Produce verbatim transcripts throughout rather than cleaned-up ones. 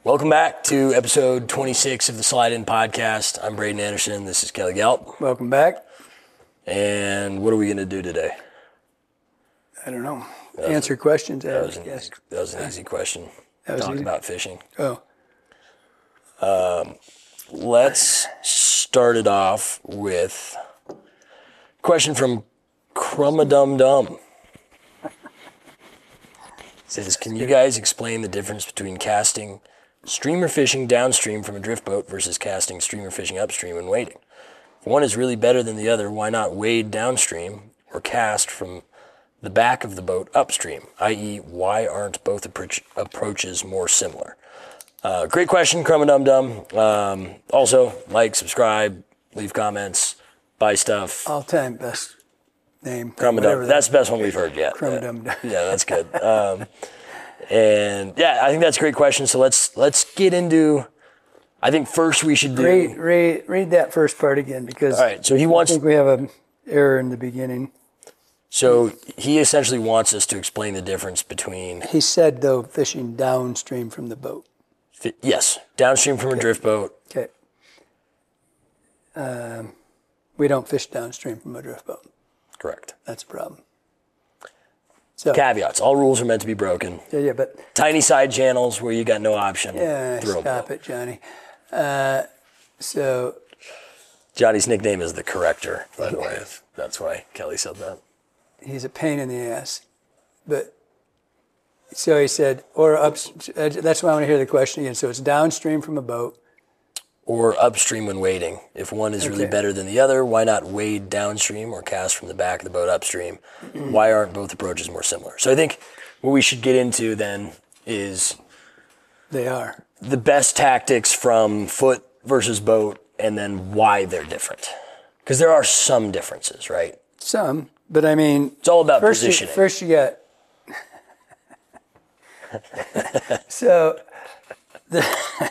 Welcome back to episode twenty-six of the Slide In Podcast. I'm Braden Anderson. This is Kelly Gelp. Welcome back. And what are we going to do today? I don't know. Answer a, questions. That was, an easy, that was an easy question. That was Talk easy? about fishing. Oh. Um, let's start it off with a question from Crumadum-Dum. It says, can you guys explain the difference between casting streamer fishing downstream from a drift boat versus casting streamer fishing upstream and wading? If one is really better than the other, why not wade downstream or cast from the back of the boat upstream, that is, why aren't both approach- approaches more similar? Uh, great question, Crumadum-Dum. Um, also, like, subscribe, leave comments, buy stuff. All-time best name. Crumadum. That's the best one we've heard yet. Crumadum. Yeah, yeah, that's good. Um, and yeah, I think that's a great question. So let's let's get into. I think first we should do. Read, read, read that first part again because. All right. So he wants. I think we have an error in the beginning. So he essentially wants us to explain the difference between. He said though, fishing downstream from the boat. Fi- yes, downstream from okay. a drift boat. Okay. Um, we don't fish downstream from a drift boat. Correct. That's a problem. So, caveats. All rules are meant to be broken. Yeah, yeah, but tiny side channels where you got no option. Yeah, throw stop it, Johnny. Uh, so Johnny's nickname is the Corrector, by the way. That's why Kelly said that. He's a pain in the ass. But so he said, or up. That's why I want to hear the question again. So it's downstream from a boat. Or upstream when wading. If one is really Okay. better than the other, why not wade downstream or cast from the back of the boat upstream? Why aren't both approaches more similar? So I think what we should get into then is They are. the best tactics from foot versus boat and then why they're different. Because there are some differences, right? Some, but I mean, It's all about first positioning. You, first you got. so, the,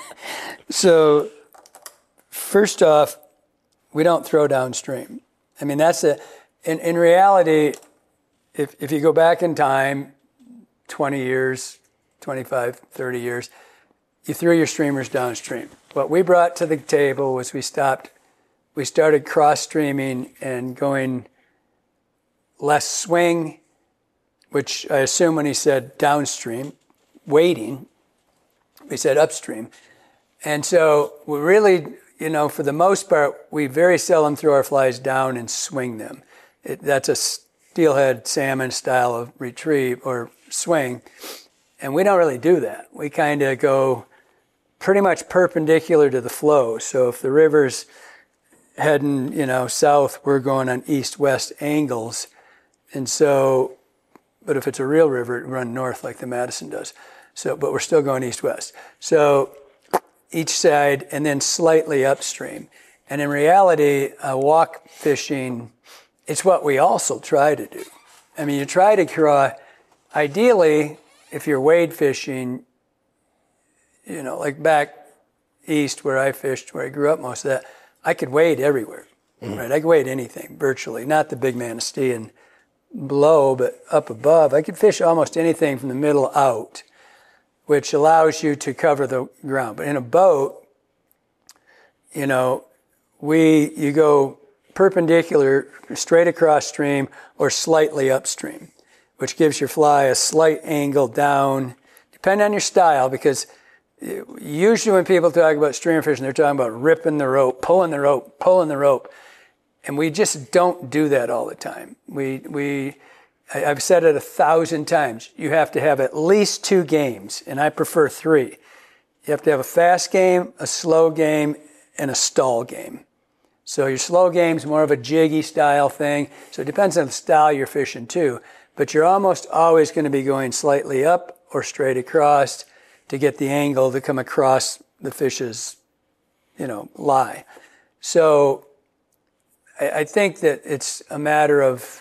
so. First off, we don't throw downstream. I mean, that's a, in, in reality, if if you go back in time, twenty years, twenty-five, thirty years, you threw your streamers downstream. What we brought to the table was we stopped, we started cross-streaming and going less swing, which I assume when he said downstream, wading, we said upstream. And so we really, you know, for the most part, we very seldom throw our flies down and swing them. It, that's a steelhead salmon style of retrieve or swing. And we don't really do that. We kind of go pretty much perpendicular to the flow. So if the river's heading, you know, south, we're going on east-west angles. And so, but if it's a real river, it run north like the Madison does. So, but we're still going east-west. So each side and then slightly upstream. And in reality, uh, walk fishing, it's what we also try to do. I mean, you try to draw, ideally, if you're wade fishing, you know, like back east where I fished, where I grew up most of that, I could wade everywhere, mm-hmm. right? I could wade anything, virtually. Not the big Manistee and below, but up above. I could fish almost anything from the middle out, which allows you to cover the ground. But in a boat, you know, we you go perpendicular, straight across stream, or slightly upstream, which gives your fly a slight angle down, depending on your style, because usually when people talk about streamer fishing, they're talking about ripping the rope, pulling the rope, pulling the rope. And we just don't do that all the time. We we I've said it a thousand times. You have to have at least two games, and I prefer three. You have to have a fast game, a slow game, and a stall game. So your slow game's more of a jiggy style thing. So it depends on the style you're fishing too. But you're almost always going to be going slightly up or straight across to get the angle to come across the fish's, you know, lie. So I, I think that it's a matter of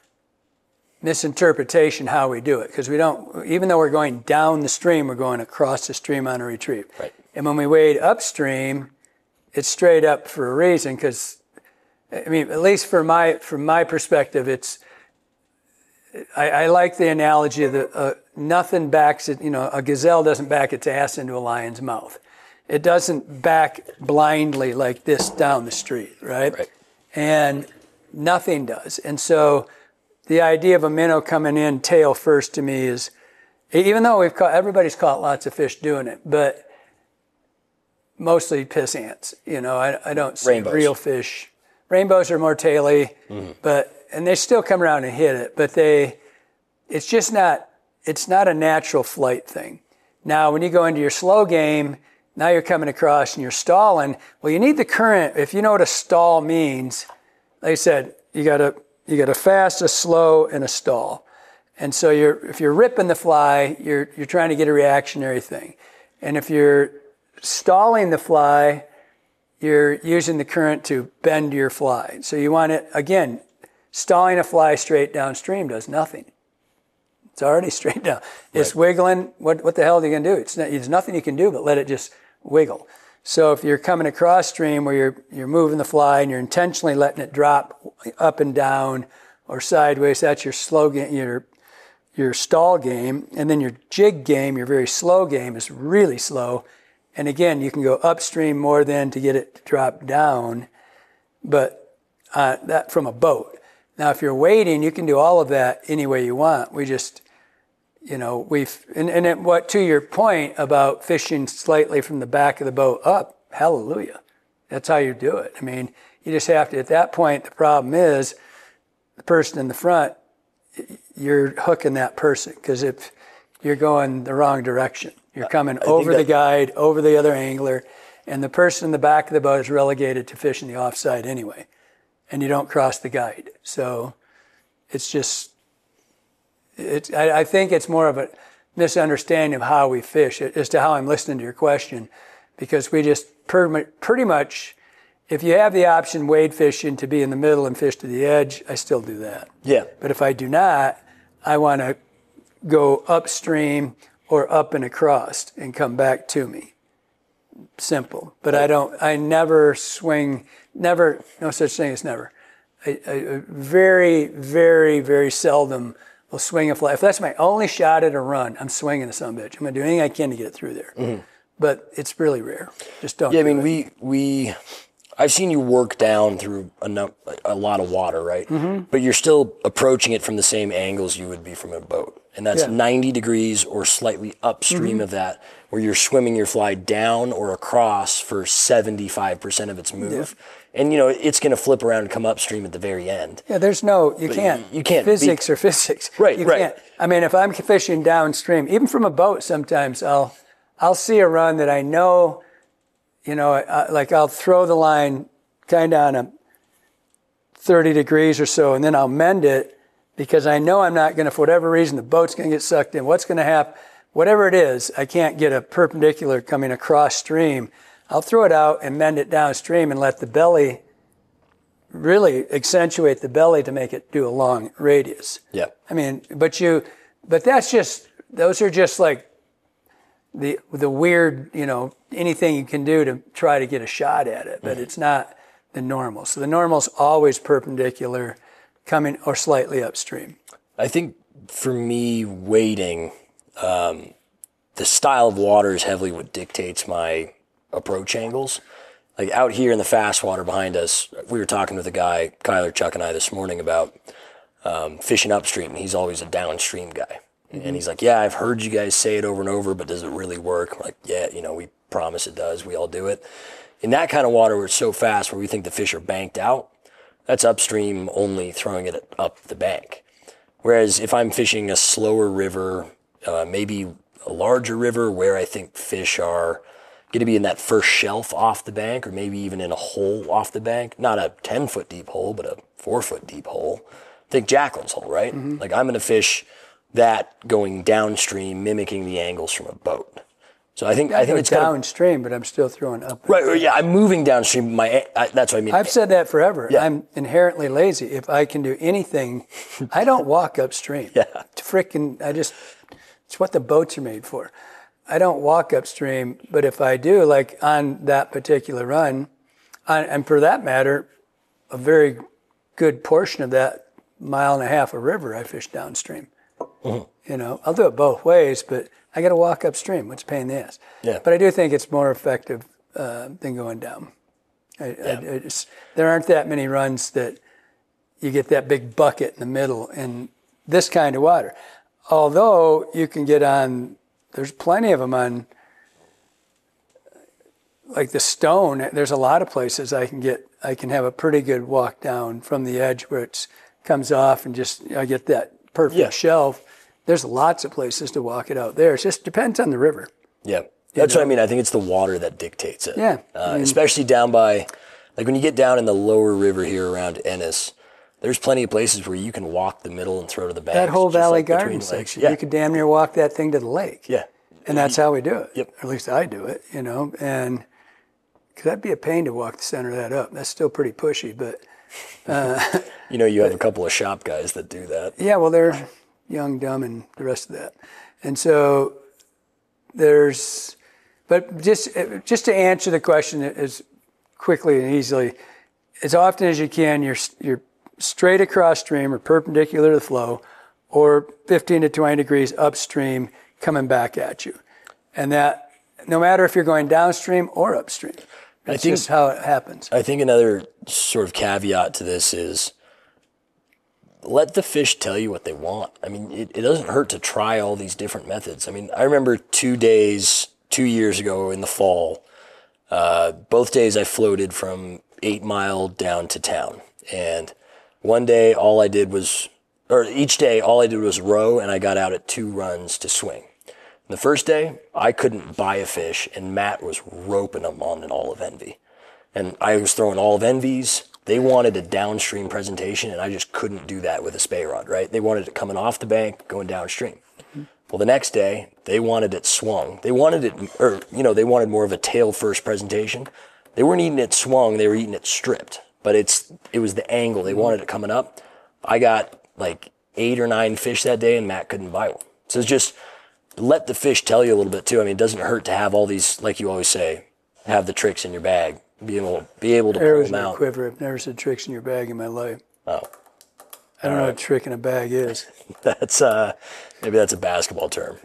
misinterpretation how we do it, because we don't, even though we're going down the stream, we're going across the stream on a retrieve. Right. And when we wade upstream, it's straight up for a reason, because, I mean, at least for my, from my perspective, it's, I, I like the analogy of the, uh, nothing backs it. You know, a gazelle doesn't back its ass into a lion's mouth. It doesn't back blindly like this down the street, right? Right. And nothing does. And so the idea of a minnow coming in tail first to me is, even though we've caught, everybody's caught lots of fish doing it, but mostly piss ants. You know, I, I don't see Rainbows. real fish. Rainbows are more taily, mm-hmm. but and they still come around and hit it, but they, it's just not, it's not a natural flight thing. Now, when you go into your slow game, now you're coming across and you're stalling. Well, you need the current. If you know what a stall means, like I said, you got a you got a fast, a slow, and a stall. And so you're if you're ripping the fly, you're you're trying to get a reactionary thing. And if you're stalling the fly, you're using the current to bend your fly. So you want it, again, stalling a fly straight downstream does nothing. It's already straight down. It's right. wiggling. What what the hell are you going to do? It's not, there's nothing you can do but let it just wiggle. So if you're coming across stream where you're you're moving the fly and you're intentionally letting it drop up and down or sideways, that's your slow game, your your stall game. And then your jig game, your very slow game, is really slow. And again, you can go upstream more than to get it to drop down, but uh, that from a boat. Now, if you're wading, you can do all of that any way you want. We just, you know, we've, and, and it, what, to your point about fishing slightly from the back of the boat up, hallelujah. That's how you do it. I mean, you just have to, at that point, the problem is the person in the front, you're hooking that person because if you're going the wrong direction, you're coming I over that, the guide, over the other angler, and the person in the back of the boat is relegated to fishing the offside anyway, and you don't cross the guide. So it's just, it's, I, I think it's more of a misunderstanding of how we fish as to how I'm listening to your question, because we just per, pretty much, if you have the option wade fishing to be in the middle and fish to the edge, I still do that. Yeah. But if I do not, I want to go upstream or up and across and come back to me. Simple. But I don't, I never swing, never, no such thing as never. I, I very, very, very seldom will swing a fly. If that's my only shot at a run, I'm swinging a son of a bitch. I'm going to do anything I can to get it through there. Mm-hmm. But it's really rare. Just don't Yeah, do I mean, it. we, we, I've seen you work down through a, no, a lot of water, right? Mm-hmm. But you're still approaching it from the same angles you would be from a boat. And that's yeah. ninety degrees or slightly upstream mm-hmm. of that, where you're swimming your fly down or across for seventy-five percent of its move. Yeah. And, you know, it's going to flip around and come upstream at the very end. Yeah, there's no, you but can't. You, you can't. Physics be, or physics. Right, you right. Can't. I mean, if I'm fishing downstream, even from a boat sometimes, I'll I'll see a run that I know, you know, I, like I'll throw the line kind of on a thirty degrees or so, and then I'll mend it because I know I'm not going to, for whatever reason, the boat's going to get sucked in. What's going to happen? Whatever it is, I can't get a perpendicular coming across stream. I'll throw it out and mend it downstream and let the belly really accentuate the belly to make it do a long radius. Yeah. I mean, but you, but that's just, those are just like the the weird, you know, anything you can do to try to get a shot at it, but mm-hmm. it's not the normal. So the normal's always perpendicular, coming or slightly upstream. I think for me, wading, um, the style of water is heavily what dictates my approach angles. Like out here in the fast water behind us, we were talking with a guy, Kyler, Chuck, and I this morning about um, fishing upstream. He's always a downstream guy. Mm-hmm. And he's like, yeah, I've heard you guys say it over and over, but does it really work? We're like, yeah, you know, we promise it does. We all do it. In that kind of water where it's so fast, where we think the fish are banked out, that's upstream only throwing it up the bank. Whereas if I'm fishing a slower river, uh, maybe a larger river where I think fish are going to be in that first shelf off the bank, or maybe even in a hole off the bank, not a ten foot deep hole, but a four foot deep hole. Think Jacqueline's hole, right? Mm-hmm. Like I'm going to fish that going downstream, mimicking the angles from a boat. So I think I, I think it's downstream, but I'm still throwing up. Right? Yeah, I'm moving downstream. My I, that's what I mean. I've said that forever. Yeah. I'm inherently lazy. If I can do anything, I don't walk upstream. Yeah. Freaking, I just, it's what the boats are made for. I don't walk upstream, but if I do, like on that particular run, on, and for that matter, a very good portion of that mile and a half of river, I fish downstream. Mm-hmm. You know, I'll do it both ways, but I got to walk upstream, which is a pain in the ass. Yeah. But I do think it's more effective uh, than going down. I, Yeah. I, I just, there aren't that many runs that you get that big bucket in the middle in this kind of water. Although you can get on, there's plenty of them on, like the Stone. There's a lot of places I can get, I can have a pretty good walk down from the edge where it comes off and just, I get that perfect Yeah. shelf. There's lots of places to walk it out there. It just depends on the river. Yeah. That's what I mean. I think it's the water that dictates it. Yeah. Uh, I mean, especially down by, like when you get down in the lower river here around Ennis, there's plenty of places where you can walk the middle and throw to the bank. that whole just Valley like between Garden lakes. section, Yeah. you could damn near walk that thing to the lake. Yeah. And that's how we do it. Yep. Or at least I do it, you know. And because that'd be a pain to walk the center of that up. That's still pretty pushy, but You know, you have a couple of shop guys that do that. yeah, well, they're young, dumb, and the rest of that. And so there's, but just just to answer the question as quickly and easily, as often as you can, you're you're straight across stream or perpendicular to the flow, or fifteen to twenty degrees upstream coming back at you. And that, no matter if you're going downstream or upstream, that's think- just how it happens. I think another sort of caveat to this is let the fish tell you what they want. I mean, it, it doesn't hurt to try all these different methods. I mean, I remember two days, two years ago in the fall, uh, both days I floated from Eight Mile down to town. And one day all I did was, or each day all I did was row, and I got out at two runs to swing. The first day, I couldn't buy a fish, and Matt was roping them on an olive envy. And I was throwing olive envies. They wanted a downstream presentation, and I just couldn't do that with a spey rod, right? They wanted it coming off the bank, going downstream. Well, the next day, they wanted it swung. They wanted it, or, you know, they wanted more of a tail first presentation. They weren't eating it swung, they were eating it stripped. But it's it was the angle. They wanted it coming up. I got like eight or nine fish that day, and Matt couldn't buy one. So it's just let the fish tell you a little bit too. I mean, it doesn't hurt to have all these, like you always say, have the tricks in your bag. Be able, be able to pull Arrows them in a out. quiver. I've never said tricks in your bag in my life. Oh, I don't know what a trick in a bag is. that's uh, maybe that's a basketball term.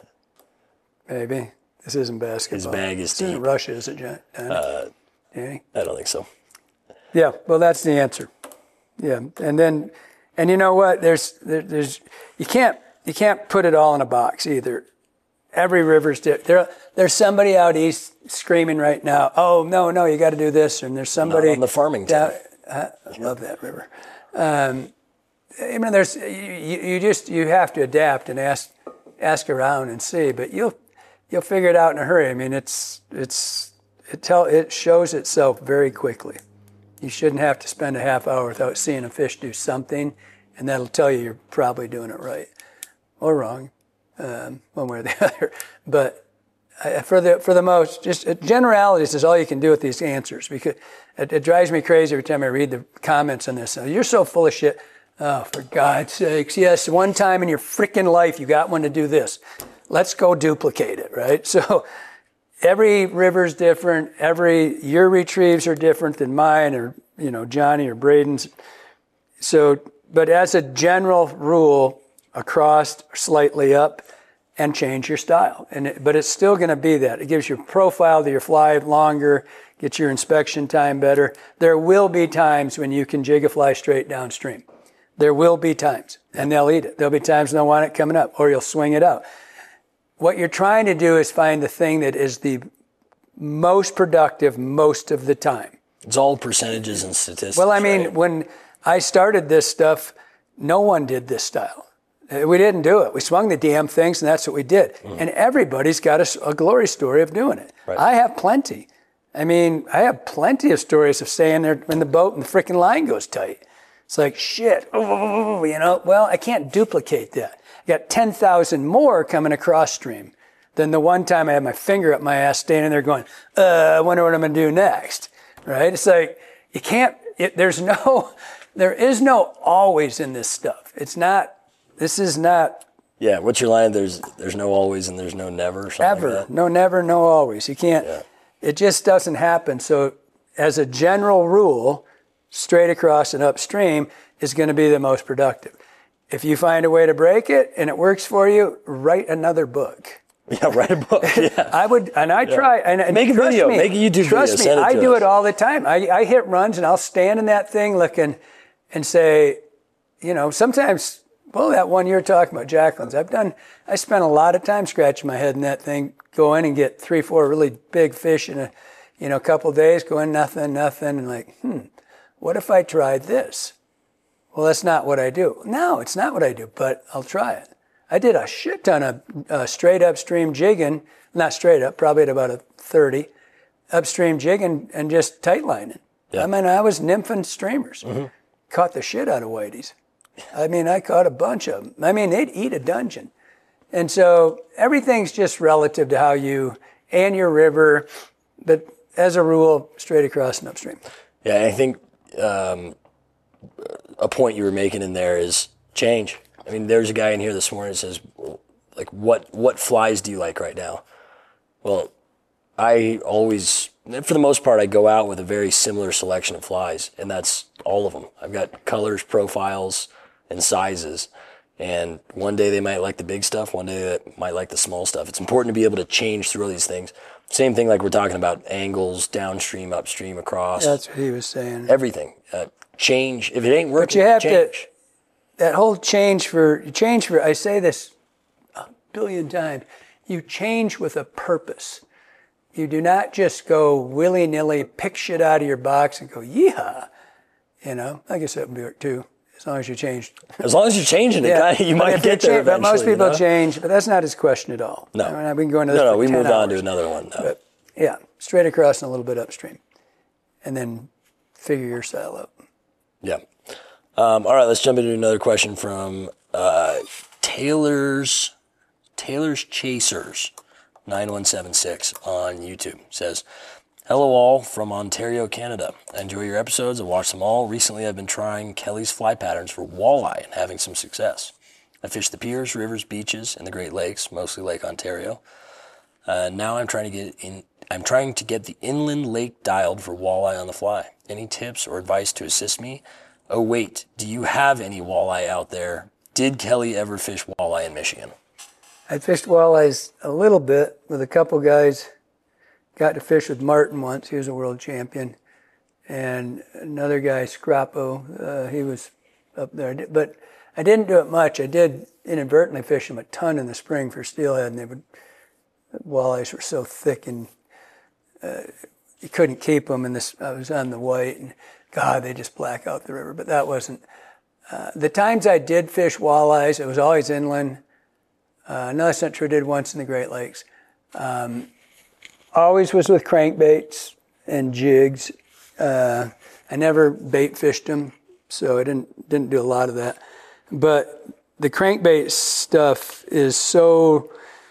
Maybe. This isn't basketball. His bag is This isn't deep. Russia, is it, John? Uh, Danny? I don't think so. Yeah, well, that's the answer. Yeah, and then, and you know what? There's, there, there's, you can't, you can't put it all in a box either. Every river's different. There, there's somebody out east screaming right now, oh, no, no, you got to do this. And there's somebody. Not on the Farmington. down, uh, I love that river. Um, I mean, there's, you, you just, you have to adapt and ask, ask around and see, but you'll, you'll figure it out in a hurry. I mean, it's, it's, it tell, it shows itself very quickly. You shouldn't have to spend a half hour without seeing a fish do something, and that'll tell you you're probably doing it right or wrong. Um, one way or the other, but I, for the for the most, just uh, generalities is all you can do with these answers, because it, it drives me crazy every time I read the comments on this. Uh, You're so full of shit. Oh, for God's sakes! Yes, one time in your freaking life you got one to do this. Let's go duplicate it, right? So every river's different. Every your retrieves are different than mine, or you know Johnny or Braden's. So, but as a general rule, across, slightly up, and change your style. And it, but it's still going to be that. It gives your profile to your fly longer, gets your inspection time better. There will be times when you can jig a fly straight downstream. There will be times, and they'll eat it. There'll be times they'll want it coming up, or you'll swing it out. What you're trying to do is find the thing that is the most productive most of the time. It's all percentages and statistics. Well, I mean, right? when I started this stuff, no one did this style. We didn't do it. We swung the damn things, and that's what we did. Mm. And everybody's got a, a glory story of doing it. Right. I have plenty. I mean, I have plenty of stories of staying there in the boat and the freaking line goes tight. It's like, shit, oh, you know, well, I can't duplicate that. I got ten thousand more coming across stream than the one time I had my finger up my ass standing there going, uh, I wonder what I'm going to do next, right? It's like, you can't, it, there's no, there is no always in this stuff. It's not, this is not. Yeah, what's your line? There's there's no always and there's no never. Or something Ever. like that. No never, no always. You can't, Yeah. It just doesn't happen. So as a general rule, straight across and upstream is going to be the most productive. If you find a way to break it and it works for you, write another book. Yeah, write a book. Yeah. I would, and I try. And, and make a video, me, make a YouTube trust video. Trust me, it I do us. it all the time. I, I hit runs and I'll stand in that thing looking and say, you know, sometimes, well, that one you're talking about, Jacqueline's, I've done, I spent a lot of time scratching my head in that thing, go in and get three, four really big fish in a, you know, a couple of days, go in, nothing, nothing, and like, hmm, what if I tried this? Well, that's not what I do. No, it's not what I do, but I'll try it. I did a shit ton of uh, straight upstream jigging, not straight up, probably at about a thirty, upstream jigging and just tight lining. Yeah. I mean, I was nymphing streamers. Mm-hmm. Caught the shit out of whiteys. I mean, I caught a bunch of them. I mean, they'd eat a dungeon. And so everything's just relative to how you, and your river, but as a rule, straight across and upstream. Yeah, I think um, a point you were making in there is change. I mean, there's a guy in here this morning that says, like, what what flies do you like right now? Well, I always, for the most part, I go out with a very similar selection of flies, and that's all of them. I've got colors, profiles, and sizes. And one day they might like the big stuff, one day they might like the small stuff. It's important to be able to change through all these things. Same thing like we're talking about angles, downstream, upstream, across. That's what he was saying. Everything. Uh, change. If it ain't working, but you have change. to, that whole change for, change for, I say this a billion times, you change with a purpose. You do not just go willy-nilly, pick shit out of your box and go, yeehaw. You know, I guess that would work too, as long as you change. As long as you're changing it, yeah. you but might get there change, eventually. But most people you know? change, but that's not his question at all. No. I mean, I've been going to this No, no, for we ten moved hours, on to another one now. But yeah, straight across and a little bit upstream. And then figure your style out. Yeah. Um, all right, let's jump into another question from uh, Taylor's Taylor's Chasers nine one seven six on YouTube. It says, hello all from Ontario, Canada. I enjoy your episodes. I watched them all. Recently, I've been trying Kelly's fly patterns for walleye and having some success. I fish the piers, rivers, beaches, and the Great Lakes, mostly Lake Ontario. Uh, now I'm trying to get in. I'm trying to get the inland lake dialed for walleye on the fly. Any tips or advice to assist me? Oh wait, do you have any walleye out there? Did Kelly ever fish walleye in Michigan? I fished walleyes a little bit with a couple guys. Got to fish with Martin once. He was a world champion. And another guy, Scrappo, uh, he was up there. But I didn't do it much. I did inadvertently fish them a ton in the spring for steelhead, and they would, the walleyes were so thick and uh, you couldn't keep them. And this, I was on the white, and God, they just black out the river. But that wasn't. Uh, the times I did fish walleyes, it was always inland. Uh, another century I did once in the Great Lakes. Um, always was with crankbaits and jigs. Uh, I never bait fished them, so I didn't didn't do a lot of that. But the crankbait stuff is so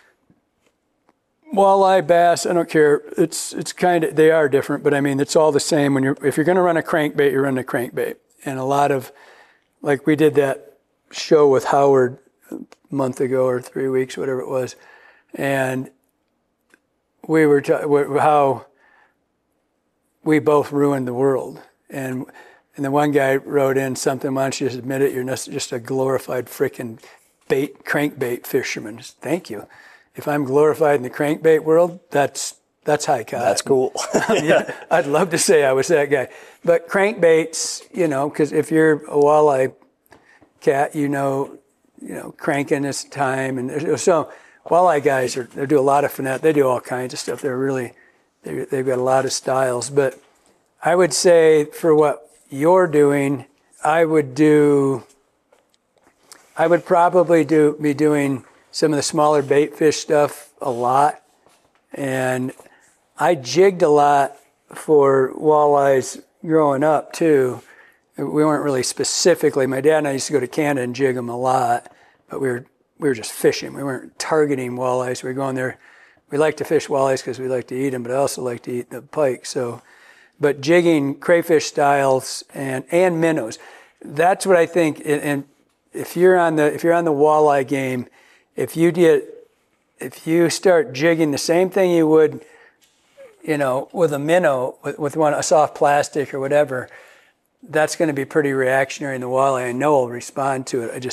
walleye, bass, I don't care. It's it's kind of, they are different, but I mean it's all the same. When you're if you're going to run a crankbait, you're running a crankbait. And a lot of, like we did that show with Howard a month ago or three weeks, whatever it was, and we were ta- how we both ruined the world. And and the one guy wrote in something, why don't you just admit it, you're just a glorified frickin' bait, crankbait fisherman. Just, thank you. If I'm glorified in the crankbait world, that's that's high cotton. That's cool. Yeah, I'd love to say I was that guy. But crankbaits, you know, because if you're a walleye cat, you know, you know, cranking is time. And so walleye guys, are they do a lot of finesse. They do all kinds of stuff. They're really, they're, they've got a lot of styles. But I would say for what you're doing, I would do, I would probably do be doing some of the smaller bait fish stuff a lot. And I jigged a lot for walleyes growing up too. We weren't really specifically, my dad and I used to go to Canada and jig them a lot, but we were we were just fishing. We weren't targeting walleyes. We were going there. We like to fish walleyes because we like to eat them, but I also like to eat the pike. So, but jigging crayfish styles and, and minnows, that's what I think. And if you're on the if you're on the walleye game, if you get if you start jigging the same thing you would, you know, with a minnow, with, with one a soft plastic or whatever, that's going to be pretty reactionary in the walleye. I know I'll respond to it. I just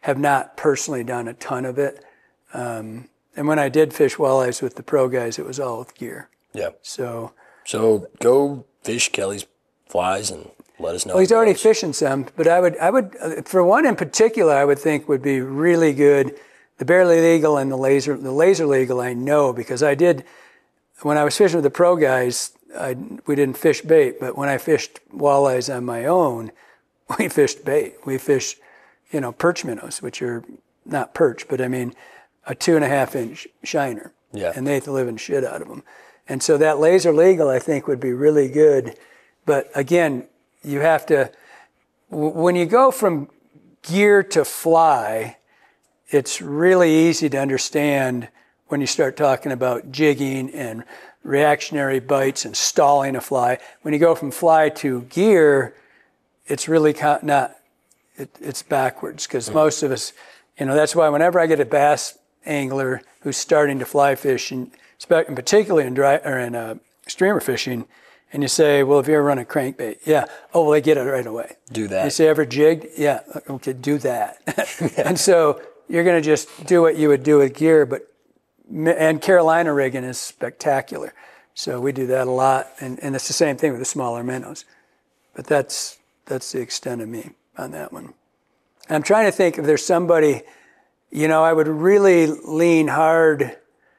have not personally done a ton of it. Um, and when I did fish walleyes with the pro guys, it was all with gear. Yeah. So, So go fish Kelly's flies and let us know. well, he's how it already goes. fishing some, but I would, I would, uh, for one in particular, I would think would be really good. The barely legal and the laser, the laser legal, I know because I did when I was fishing with the pro guys. I we didn't fish bait, but when I fished walleyes on my own, we fished bait. We fished, you know, perch minnows, which are not perch, but I mean a two and a half inch shiner. Yeah. And they ate the living shit out of them. And so that laser legal, I think, would be really good. But again, you have to, when you go from gear to fly, it's really easy to understand when you start talking about jigging and reactionary bites and stalling a fly. When you go from fly to gear, it's really not, it, it's backwards because mm. most of us, you know, that's why whenever I get a bass angler who's starting to fly fish, and particularly in dry or in uh, streamer fishing, and you say, well, if you ever run a crankbait, yeah. Oh, well, they get it right away. Do that. You say, ever jigged? Yeah. Okay, do that. And so you're going to just do what you would do with gear, but and Carolina rigging is spectacular. So we do that a lot, and, and it's the same thing with the smaller minnows. But that's that's the extent of me on that one. And I'm trying to think if there's somebody, you know, I would really lean hard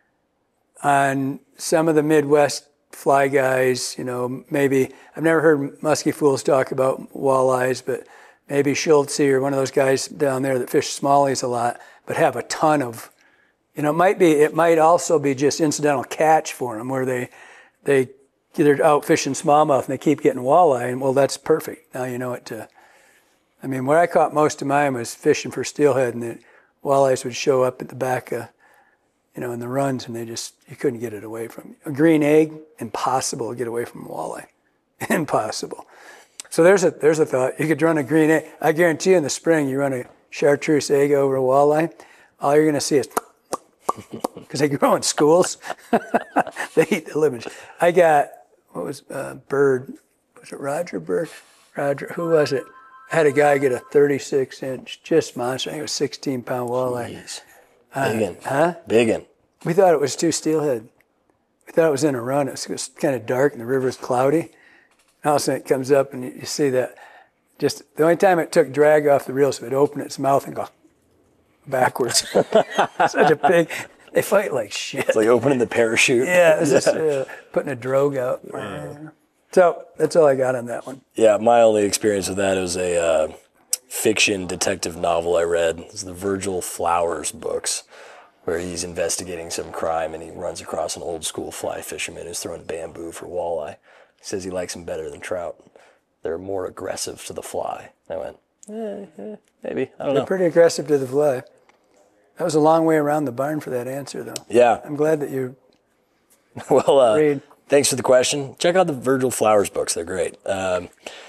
on some of the Midwest fly guys, you know, maybe, I've never heard Musky Fools talk about walleyes, but maybe Schultze or one of those guys down there that fish smallies a lot, but have a ton of, you know, it might be, it might also be just incidental catch for them where they, they, they're out fishing smallmouth and they keep getting walleye, and well, that's perfect. Now you know it to, I mean, where I caught most of mine was fishing for steelhead, and the walleyes would show up at the back of, you know, in the runs, and they just, you couldn't get it away from you. A green egg, impossible to get away from a walleye. Impossible. So there's a there's a thought. You could run a green egg. I guarantee you in the spring, you run a chartreuse egg over a walleye, all you're going to see is, because they grow in schools, they eat the living. I got, what was, uh, Bird, was it Roger Bird? Roger, who was it? I had a guy get a thirty-six inch, just monster. I think it was sixteen pound walleye. Jeez. Uh, Biggin. huh? Biggin. We thought it was two steelhead. We thought it was in a run. It was, it was kind of dark and the river's cloudy. And all of a sudden it comes up and you, you see that. Just the only time it took drag off the reels, so it'd open its mouth and go backwards. Such a big, they fight like shit. It's like opening the parachute. Yeah, it was just uh, putting a drogue out. Uh, so that's all I got on that one. Yeah, my only experience with that was a uh, fiction detective novel I read. It's the Virgil Flowers books, where he's investigating some crime and he runs across an old school fly fisherman who's throwing bamboo for walleye. He says he likes them better than trout. They're more aggressive to the fly. I went, eh, eh, maybe. I don't They're know. pretty aggressive to the fly. That was a long way around the barn for that answer, though. Yeah. I'm glad that you Well, uh, read. thanks for the question. Check out the Virgil Flowers books. They're great. Um,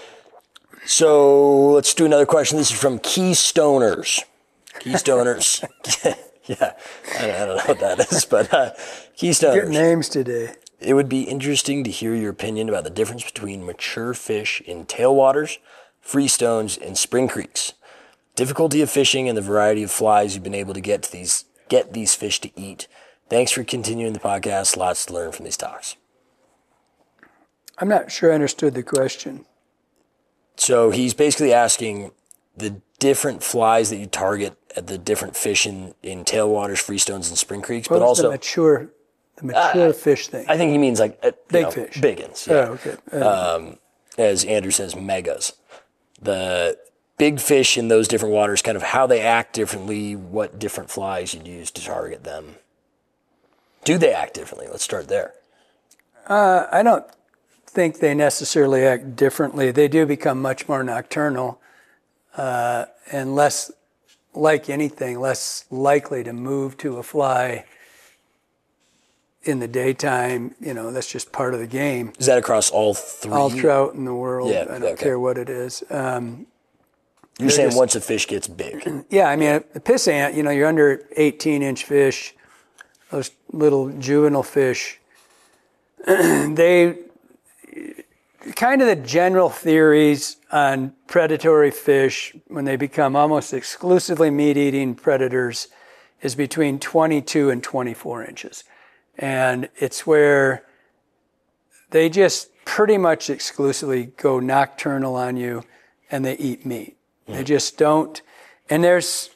so let's do another question. This is from Keystoners. Keystoners. Yeah, I don't, I don't know what that is, but uh, Keystoners. Get names today. It would be interesting to hear your opinion about the difference between mature fish in tailwaters, freestones, and spring creeks. Difficulty of fishing and the variety of flies you've been able to get to these get these fish to eat. Thanks for continuing the podcast. Lots to learn from these talks. I'm not sure I understood the question. So he's basically asking the different flies that you target at the different fish in, in tailwaters, freestones, and spring creeks, What but was also the mature, the mature Uh, fish thing? I think he means like uh, you Big know, fish. big ones. Yeah. Oh, okay. Uh, Um, as Andrew says, megas. The big fish in those different waters, kind of how they act differently, what different flies you'd use to target them. Do they act differently? Let's start there. uh, I don't think they necessarily act differently. They do become much more nocturnal uh, and less, like anything, less likely to move to a fly in the daytime. You know, that's just part of the game. Is that across all three? All trout in the world. Yeah, I don't okay. care what it is. Um, You're saying just- once a fish gets big. yeah, I mean, the piss ant, you know, you're under eighteen inch fish, those little juvenile fish, they kind of the general theories on predatory fish when they become almost exclusively meat-eating predators is between twenty-two and twenty-four inches. And it's where they just pretty much exclusively go nocturnal on you and they eat meat. Mm. They just don't. And there's,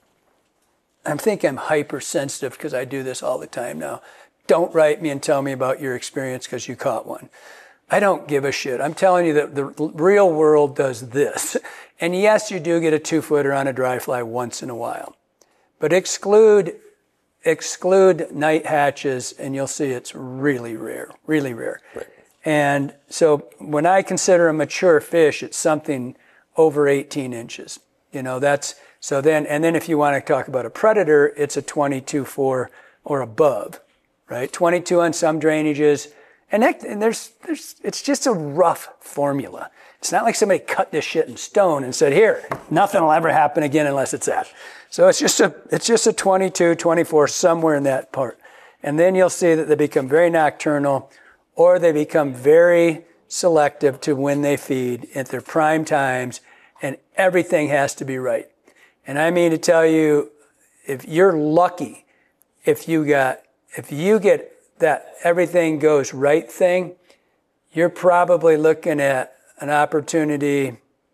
I think I'm hypersensitive because I do this all the time now. Don't write me and tell me about your experience because you caught one. I don't give a shit. I'm telling you that the real world does this. And yes, you do get a two-footer on a dry fly once in a while. But exclude exclude night hatches, and you'll see it's really rare, really rare. Right. And so when I consider a mature fish, it's something over eighteen inches. You know, that's, so then, and then if you want to talk about a predator, it's a twenty-two four or above, right? twenty-two on some drainages. And, that, and there's, there's, it's just a rough formula. It's not like somebody cut this shit in stone and said, here, nothing will ever happen again unless it's that. So it's just a, it's just a twenty-two, twenty-four, somewhere in that part. And then you'll see that they become very nocturnal, or they become very selective to when they feed at their prime times, and everything has to be right. And I mean to tell you, if you're lucky, if you got, if you get that everything goes right thing, you're probably looking at an opportunity.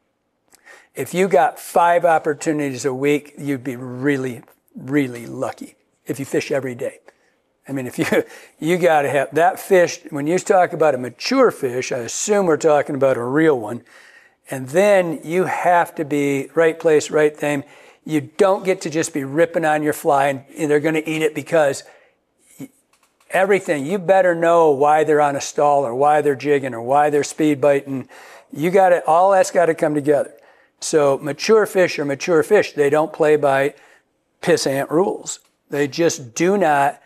If you got five opportunities a week, you'd be really, really lucky if you fish every day. I mean, if you, you got to have that fish. When you talk about a mature fish, I assume we're talking about a real one. And then you have to be right place, right thing. You don't get to just be ripping on your fly and they're going to eat it because everything. You better know why they're on a stall or why they're jigging or why they're speed biting. You got to, all that's got to come together. So mature fish are mature fish. They don't play by pissant rules. They just do not,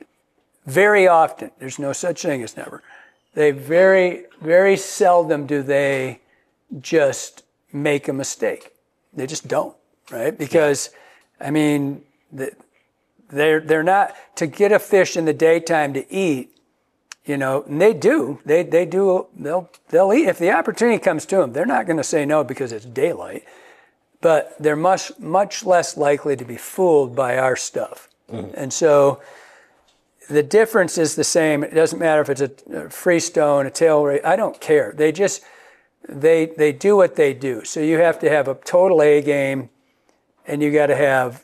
very often, there's no such thing as never. They very, very seldom do they just make a mistake. They just don't, right? Because, I mean, the, They're, they're not, to get a fish in the daytime to eat, you know, and they do, they, they do, they'll, they'll eat. If the opportunity comes to them, they're not going to say no because it's daylight, but they're much, much less likely to be fooled by our stuff. Mm-hmm. And so the difference is the same. It doesn't matter if it's a freestone, a tail ray, I don't care. They just, they, they do what they do. So you have to have a total A game, and you got to have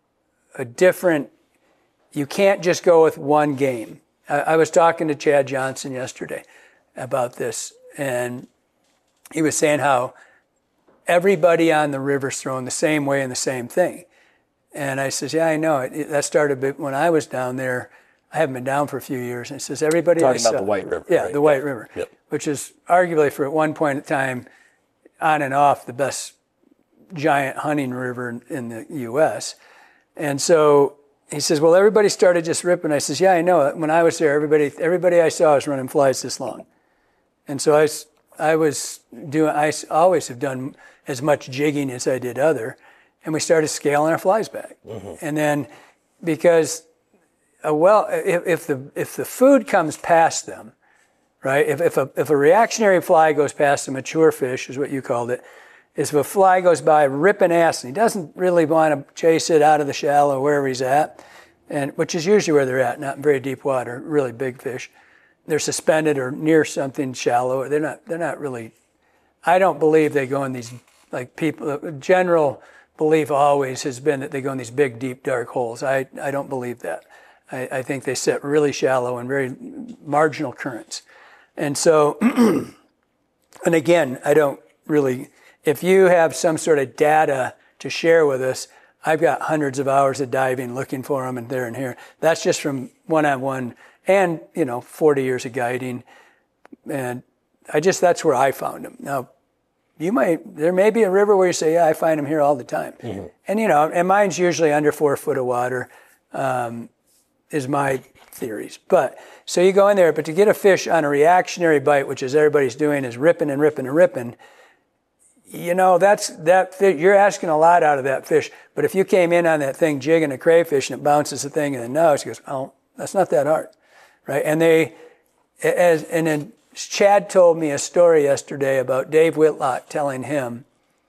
a different, you can't just go with one game. I, I was talking to Chad Johnson yesterday about this, and he was saying how everybody on the river's throwing the same way and the same thing. And I says, yeah, I know. It, that started when I was down there. I haven't been down for a few years. And he says, everybody Talking I saw, about the White River. Yeah, right? the White yeah. River, yep. which is arguably for at one point in time, on and off, the best giant hunting river in, in the U S And so he says, well, everybody started just ripping. I says, yeah, I know. When I was there, everybody everybody I saw was running flies this long. And so I, I was doing, I always have done as much jigging as I did other. And we started scaling our flies back. Mm-hmm. And then because, uh, well, if, if the if the food comes past them, right, if, if, a, if a reactionary fly goes past a mature fish, is what you called it, is if a fly goes by ripping ass and he doesn't really want to chase it out of the shallow wherever he's at, and which is usually where they're at, not in very deep water, really big fish. They're suspended or near something shallow. They're not. They're not really. I don't believe they go in these, like people. General belief always has been that they go in these big, deep, dark holes. I I don't believe that. I, I think they sit really shallow and very marginal currents, and so. And again, I don't really. If you have some sort of data to share with us, I've got hundreds of hours of diving looking for them and there and here. That's just from one-on-one and, you know, forty years of guiding. And I just, that's where I found them. Now, you might, there may be a river where you say, yeah, I find them here all the time. Mm-hmm. And, you know, and mine's usually under four foot of water, um, is my theories. But, so you go in there, but to get a fish on a reactionary bite, which is everybody's doing, is ripping and ripping and ripping, you know, that's that fish, you're asking a lot out of that fish. But if you came in on that thing jigging a crayfish and it bounces the thing in the nose, he goes, oh, that's not that hard, right? And they, as and then Chad told me a story yesterday about Dave Whitlock telling him,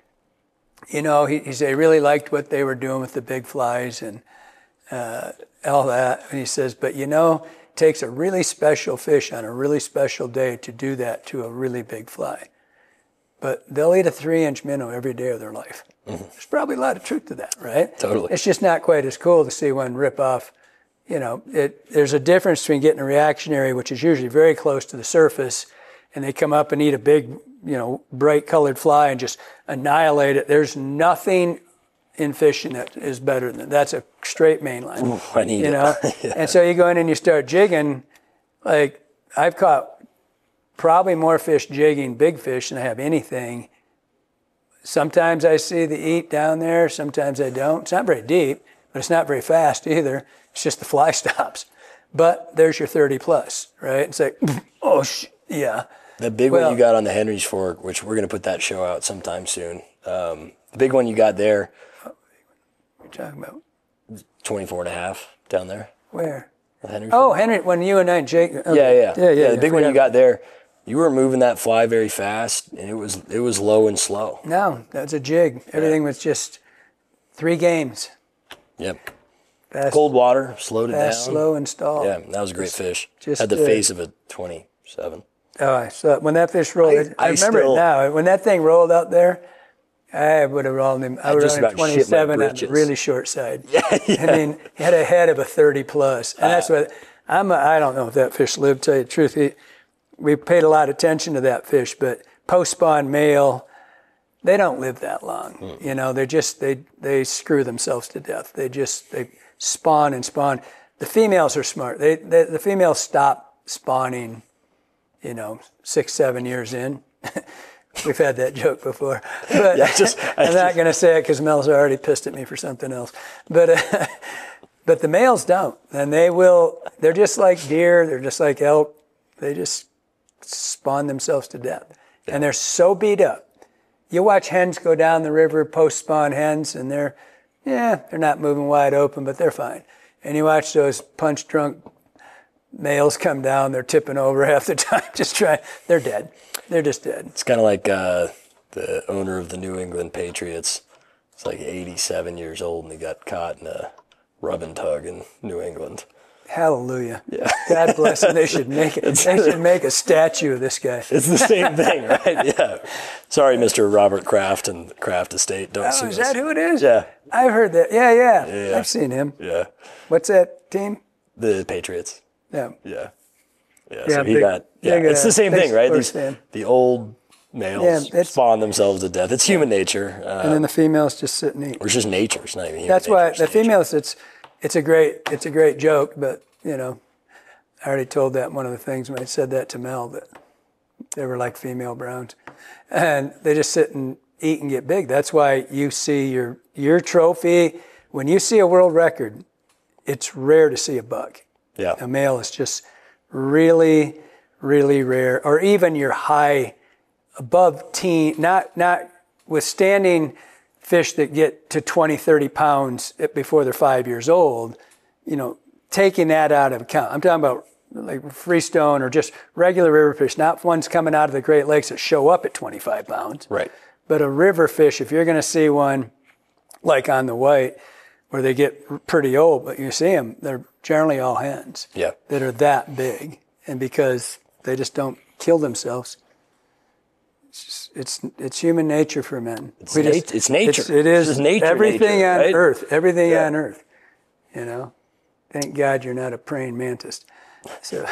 you know, he, he said he really liked what they were doing with the big flies and uh, all that. And he says, but you know, it takes a really special fish on a really special day to do that to a really big fly. But they'll eat a three-inch minnow every day of their life. Mm-hmm. There's probably a lot of truth to that, right? Totally. It's just not quite as cool to see one rip off. You know, it, there's a difference between getting a reactionary, which is usually very close to the surface, and they come up and eat a big, you know, bright colored fly and just annihilate it. There's nothing in fishing that is better than that. That's a straight mainline. Ooh, I need you know? it. Yeah. And so you go in and you start jigging. Like, I've caught probably more fish jigging big fish than I have anything. Sometimes I see the eat down there. Sometimes I don't. It's not very deep, but it's not very fast either. It's just the fly stops. But there's your thirty plus, right? It's like, oh, sh- yeah. The big well, one you got on the Henry's Fork, which we're going to put that show out sometime soon. Um, the big one you got there. What are you talking about? twenty-four and a half down there. Where? The Henry's Oh, Fork. Henry, when you and I and Jake. Okay. Yeah, yeah, yeah, yeah. The big one you got there, you weren't moving that fly very fast, and it was it was low and slow. No, that's a jig. Everything yeah. was just three games. Yep. Fast, Cold water, slowed it fast, down. slow, and stall. Yeah, that was a great just, fish. Just had the uh, face of a twenty-seven. Oh, I saw when that fish rolled. I, I, I remember still, it now. When that thing rolled out there, I would have rolled him. I would have rolled him twenty-seven on the really short side. Yeah, yeah. I mean, he had a head of a thirty plus, and uh, that's what I'm. A, I don't know if that fish lived. To tell you the truth, he, we paid a lot of attention to that fish, but post-spawn male, they don't live that long. Mm. You know, they just they they screw themselves to death. They just they spawn and spawn. The females are smart. They, they the females stop spawning. You know, six seven years in. We've had that joke before, but yeah, just, I'm just, not going to say it because Mel's already pissed at me for something else. But uh, but the males don't, and they will. They're just like deer. They're just like elk. They just spawn themselves to death, yeah. And they're so beat up. You watch hens go down the river, post-spawn hens, and they're yeah, they're not moving wide open, but they're fine. And you watch those punch-drunk males come down, they're tipping over half the time, just trying. They're dead. They're just dead. It's kind of like uh, the owner of the New England Patriots. It's like eighty-seven years old, and he got caught in a rub and tug in New England. Hallelujah. Yeah. God bless him. They should make it. They should make a statue of this guy. It's the same thing, right? Yeah. Sorry, Mister Robert Kraft and the Kraft Estate. Don't oh, sue is us. that who it is? Yeah. I've heard that. Yeah, yeah, yeah, yeah. I've seen him. Yeah. What's that team? The Patriots. Yeah. Yeah. Yeah. yeah so he big, got. Yeah. big, it's the same uh, thing, right? These fan. the old males yeah, spawn themselves to death. It's human nature. Uh, and then the females just sit and eat. Or it's just nature. It's not even human That's nature, why it's the nature. females. It's it's a great it's a great joke, but you know, I already told that one of the things when I said that to Mel that they were like female browns, and they just sit and eat and get big. That's why you see your your trophy when you see a world record. It's rare to see a buck. Yeah. A male is just really, really rare, or even your high above teen, not not withstanding fish that get to twenty, thirty pounds before they're five years old, you know, taking that out of account. I'm talking about like freestone or just regular river fish, not ones coming out of the Great Lakes that show up at twenty-five pounds. Right. But a river fish, if you're going to see one like on the White, where they get pretty old, but you see them, they're generally all hens yeah. that are that big. And because they just don't kill themselves, it's just, it's, it's human nature for men. It's, nat- just, it's nature. It's, it is it's nature, everything nature, on right? earth, everything yeah. on earth, you know. Thank God you're not a praying mantis. So,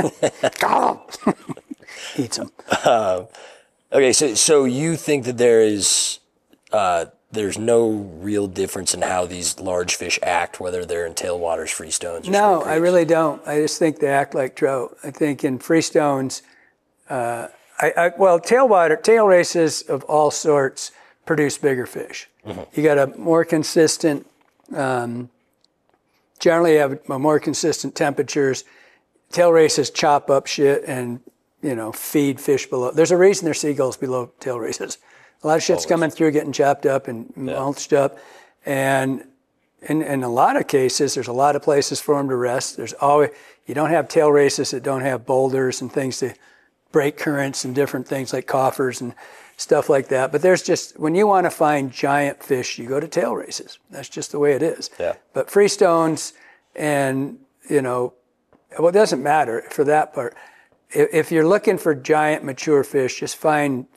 eats them. Uh, okay, so so you think that there is uh, there's no real difference in how these large fish act, whether they're in tailwaters, freestones, or No, spring I really don't. I just think they act like trout. I think in freestones, uh, I, I well, tailwater, tail races of all sorts produce bigger fish. Mm-hmm. You got a more consistent, um, generally have a more consistent temperatures. Tail races chop up shit and, you know, feed fish below. There's a reason there's seagulls below tail races. A lot of shit's Always. coming through, getting chopped up and Yeah. mulched up. And in, in a lot of cases, there's a lot of places for them to rest. There's always, you don't have tail races that don't have boulders and things to break currents and different things like coffers and stuff like that. But there's just, when you want to find giant fish, you go to tail races. That's just the way it is. Yeah. But freestones and, you know, well, it doesn't matter for that part. If, if you're looking for giant mature fish, just find,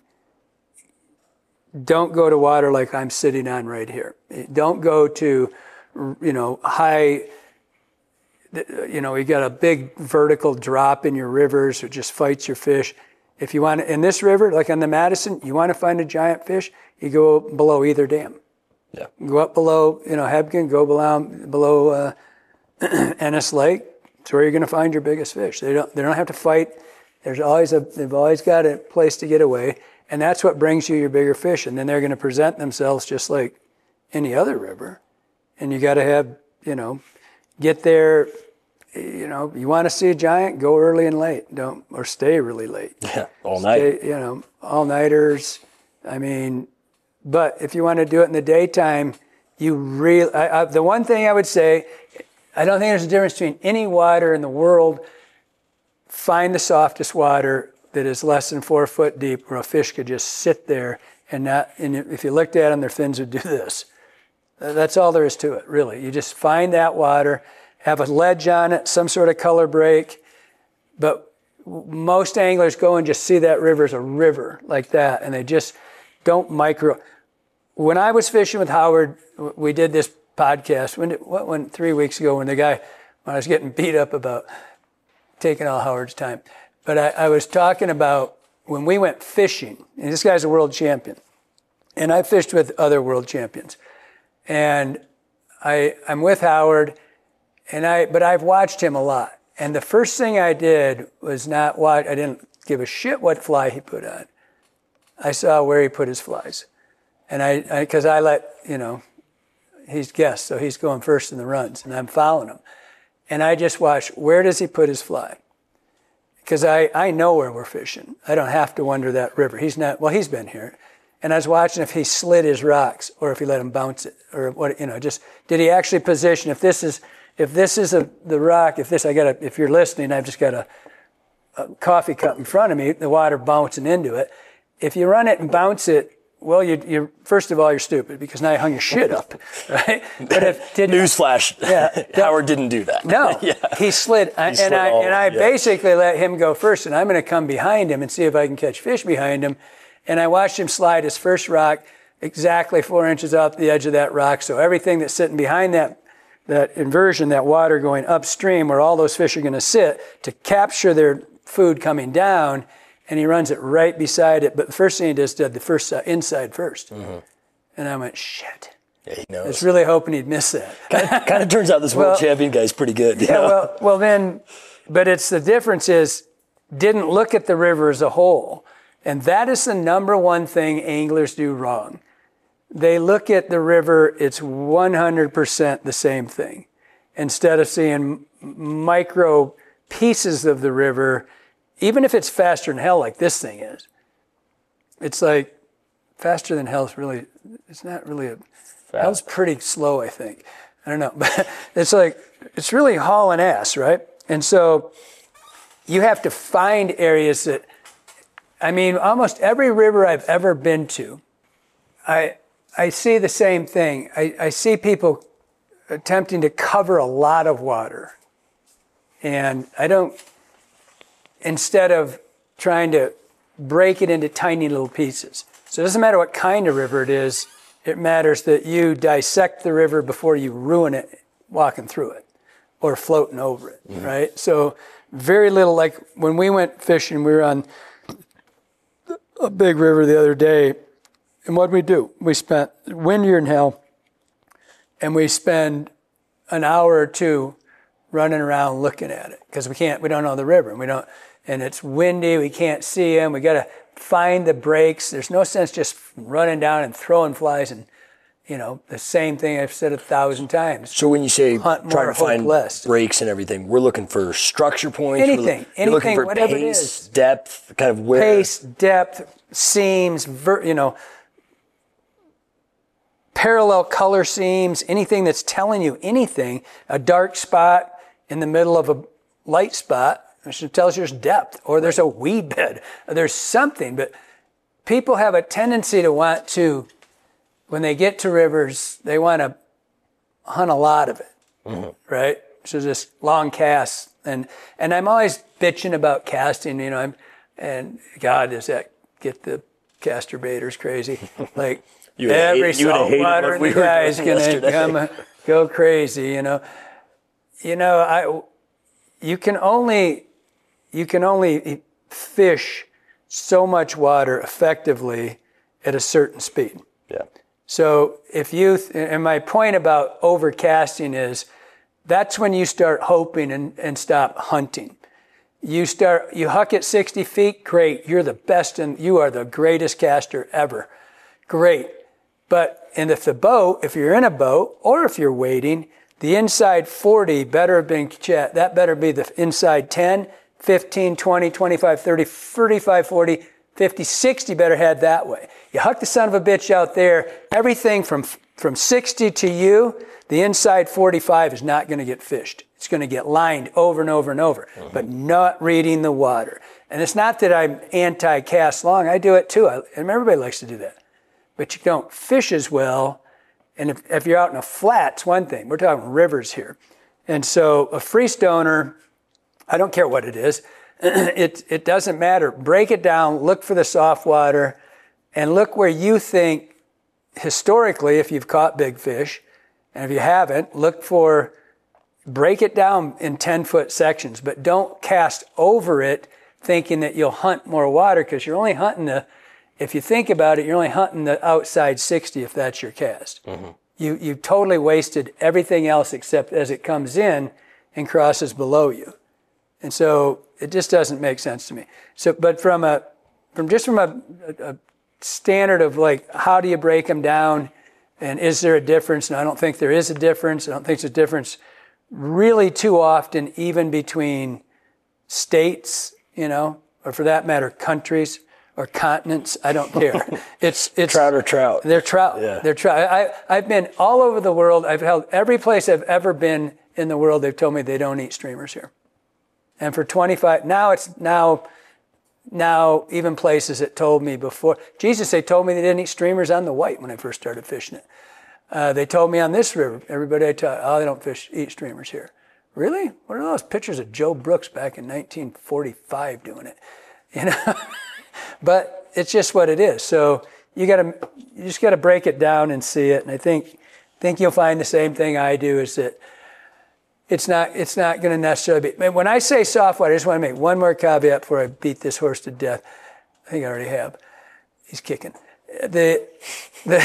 don't go to water like I'm sitting on right here. Don't go to, you know, high, you know, you got a big vertical drop in your rivers or just fights your fish. If you want to, in this river, like on the Madison, you want to find a giant fish, you go below either dam. Yeah. Go up below, you know, Hebgen, go below, below uh, Ennis Lake. It's where you're going to find your biggest fish. They don't, they don't have to fight. There's always a, they've always got a place to get away. And that's what brings you your bigger fish. And then they're going to present themselves just like any other river. And you got to have, you know, get there, you know, you want to see a giant, go early and late. Don't, or stay really late. Yeah, all night. Stay, you know, all-nighters. I mean, but if you want to do it in the daytime, you really, I, I, the one thing I would say, I don't think there's a difference between any water in the world. Find the softest water that is less than four foot deep where a fish could just sit there and not, and if you looked at them, their fins would do this. That's all there is to it, really. You just find that water, have a ledge on it, some sort of color break, but most anglers go and just see that river as a river like that, and they just don't micro. When I was fishing with Howard, we did this podcast, when, did, what, when three weeks ago when the guy, when I was getting beat up about taking all Howard's time. But I, I was talking about when we went fishing, and this guy's a world champion, and I fished with other world champions. And I, I'm with Howard, and I, but I've watched him a lot. And the first thing I did was not watch, I didn't give a shit what fly he put on. I saw where he put his flies. And I, because I, I let, you know, he's guest, so he's going first in the runs, and I'm following him. And I just watched, where does he put his fly? Because I, I know where we're fishing. I don't have to wander that river. He's not, well, he's been here. And I was watching if he slid his rocks or if he let him bounce it or what, you know, just, did he actually position? If this is, if this is a, the rock, if this, I got a, if you're listening, I've just got a, a coffee cup in front of me, the water bouncing into it. If you run it and bounce it, well, you, you're, first of all, you're stupid because now you hung your shit up, right? But if, did, Newsflash, yeah, Howard didn't do that. No, yeah. he slid. I, he slid and I, all, and I yeah. basically let him go first, and I'm going to come behind him and see if I can catch fish behind him. And I watched him slide his first rock exactly four inches off the edge of that rock. So everything that's sitting behind that, that inversion, that water going upstream where all those fish are going to sit to capture their food coming down, and he runs it right beside it. But the first thing he does, did the first uh, inside first. Mm-hmm. And I went, shit. Yeah, he knows. I was really hoping he'd miss that. kind, of, kind of turns out this world well, champion guy's pretty good. Yeah, well, well then, but it's the difference is, didn't look at the river as a whole. And that is the number one thing anglers do wrong. They look at the river, it's one hundred percent the same thing. Instead of seeing micro pieces of the river, even if it's faster than hell like this thing is, it's like faster than hell is really, it's not really a, Fast. Hell's pretty slow, I think. I don't know, but it's like, it's really hauling ass, right? And so you have to find areas that, I mean, almost every river I've ever been to, I I see the same thing. I, I see people attempting to cover a lot of water. And I don't, instead of trying to break it into tiny little pieces. So it doesn't matter what kind of river it is, it matters that you dissect the river before you ruin it walking through it or floating over it, mm-hmm. right? So very little, like when we went fishing, we were on a big river the other day, and what did we do? We spent windier than hell, and we spend an hour or two running around looking at it because we can't, we don't know the river, and we don't, and it's windy, we can't see them. We got to find the breaks. There's no sense just running down and throwing flies, and you know the same thing I've said a thousand times. So when you say Hunt trying more, to find hope less. breaks and everything, we're looking for structure points. Anything, we're, anything, you're looking for whatever pace, it is. depth, kind of where. Pace, depth, seams, ver, you know, parallel color seams, anything that's telling you anything. A dark spot in the middle of a light spot It tells you there's depth, or there's a weed bed, or there's something. But people have a tendency to want to, when they get to rivers, they want to hunt a lot of it, mm-hmm. right? So just long casts, and and I'm always bitching about casting, you know. I'm and God, does that get the caster baiters crazy? Like you every hate, you saltwater we guy is going to come go crazy, you know. You know, I you can only you can only fish so much water effectively at a certain speed. Yeah. So if you, and my point about overcasting is, that's when you start hoping and, and stop hunting. You start, you huck at sixty feet, great, you're the best and you are the greatest caster ever. Great. But, and if the boat, if you're in a boat or if you're wading, the inside forty better have been, that better be the inside ten, fifteen, twenty, twenty-five, thirty, thirty-five, forty, fifty, sixty better head that way. You huck the son of a bitch out there, everything from from sixty to you, the inside forty-five is not going to get fished. It's going to get lined over and over and over, mm-hmm. but not reading the water. And it's not that I'm anti-cast long. I do it too. I, and everybody likes to do that. But you don't fish as well. And if, if you're out in a flat, it's one thing. We're talking rivers here. And so a freestoner, I don't care what it is, it it doesn't matter. Break it down, look for the soft water, and look where you think, historically, if you've caught big fish, and if you haven't, look for, break it down in ten-foot sections, but don't cast over it thinking that you'll hunt more water, because you're only hunting the, if you think about it, you're only hunting the outside sixty if that's your cast. Mm-hmm. You you totally wasted everything else except as it comes in and crosses below you. And so it just doesn't make sense to me. So, but from a, from just from a, a, a standard of like, how do you break them down, and is there a difference? And I don't think there is a difference. I don't think there's a difference really too often, even between states, you know, or for that matter, countries or continents. I don't care. It's it's trout or trout. They're trout. Yeah. They're trout. I I've been all over the world. I've held every place I've ever been in the world. They've told me they don't eat streamers here. And for twenty-five, now it's now, now even places that told me before, Jesus, they told me they didn't eat streamers on the White when I first started fishing it. Uh, they told me on this river, everybody I taught, oh, they don't fish, eat streamers here. Really? What are those pictures of Joe Brooks back in nineteen forty-five doing it? You know, but it's just what it is. So you gotta, you just gotta break it down and see it. And I think, think you'll find the same thing I do, is that It's not It's not going to necessarily be. When I say soft water, I just want to make one more caveat before I beat this horse to death. I think I already have. He's kicking. The the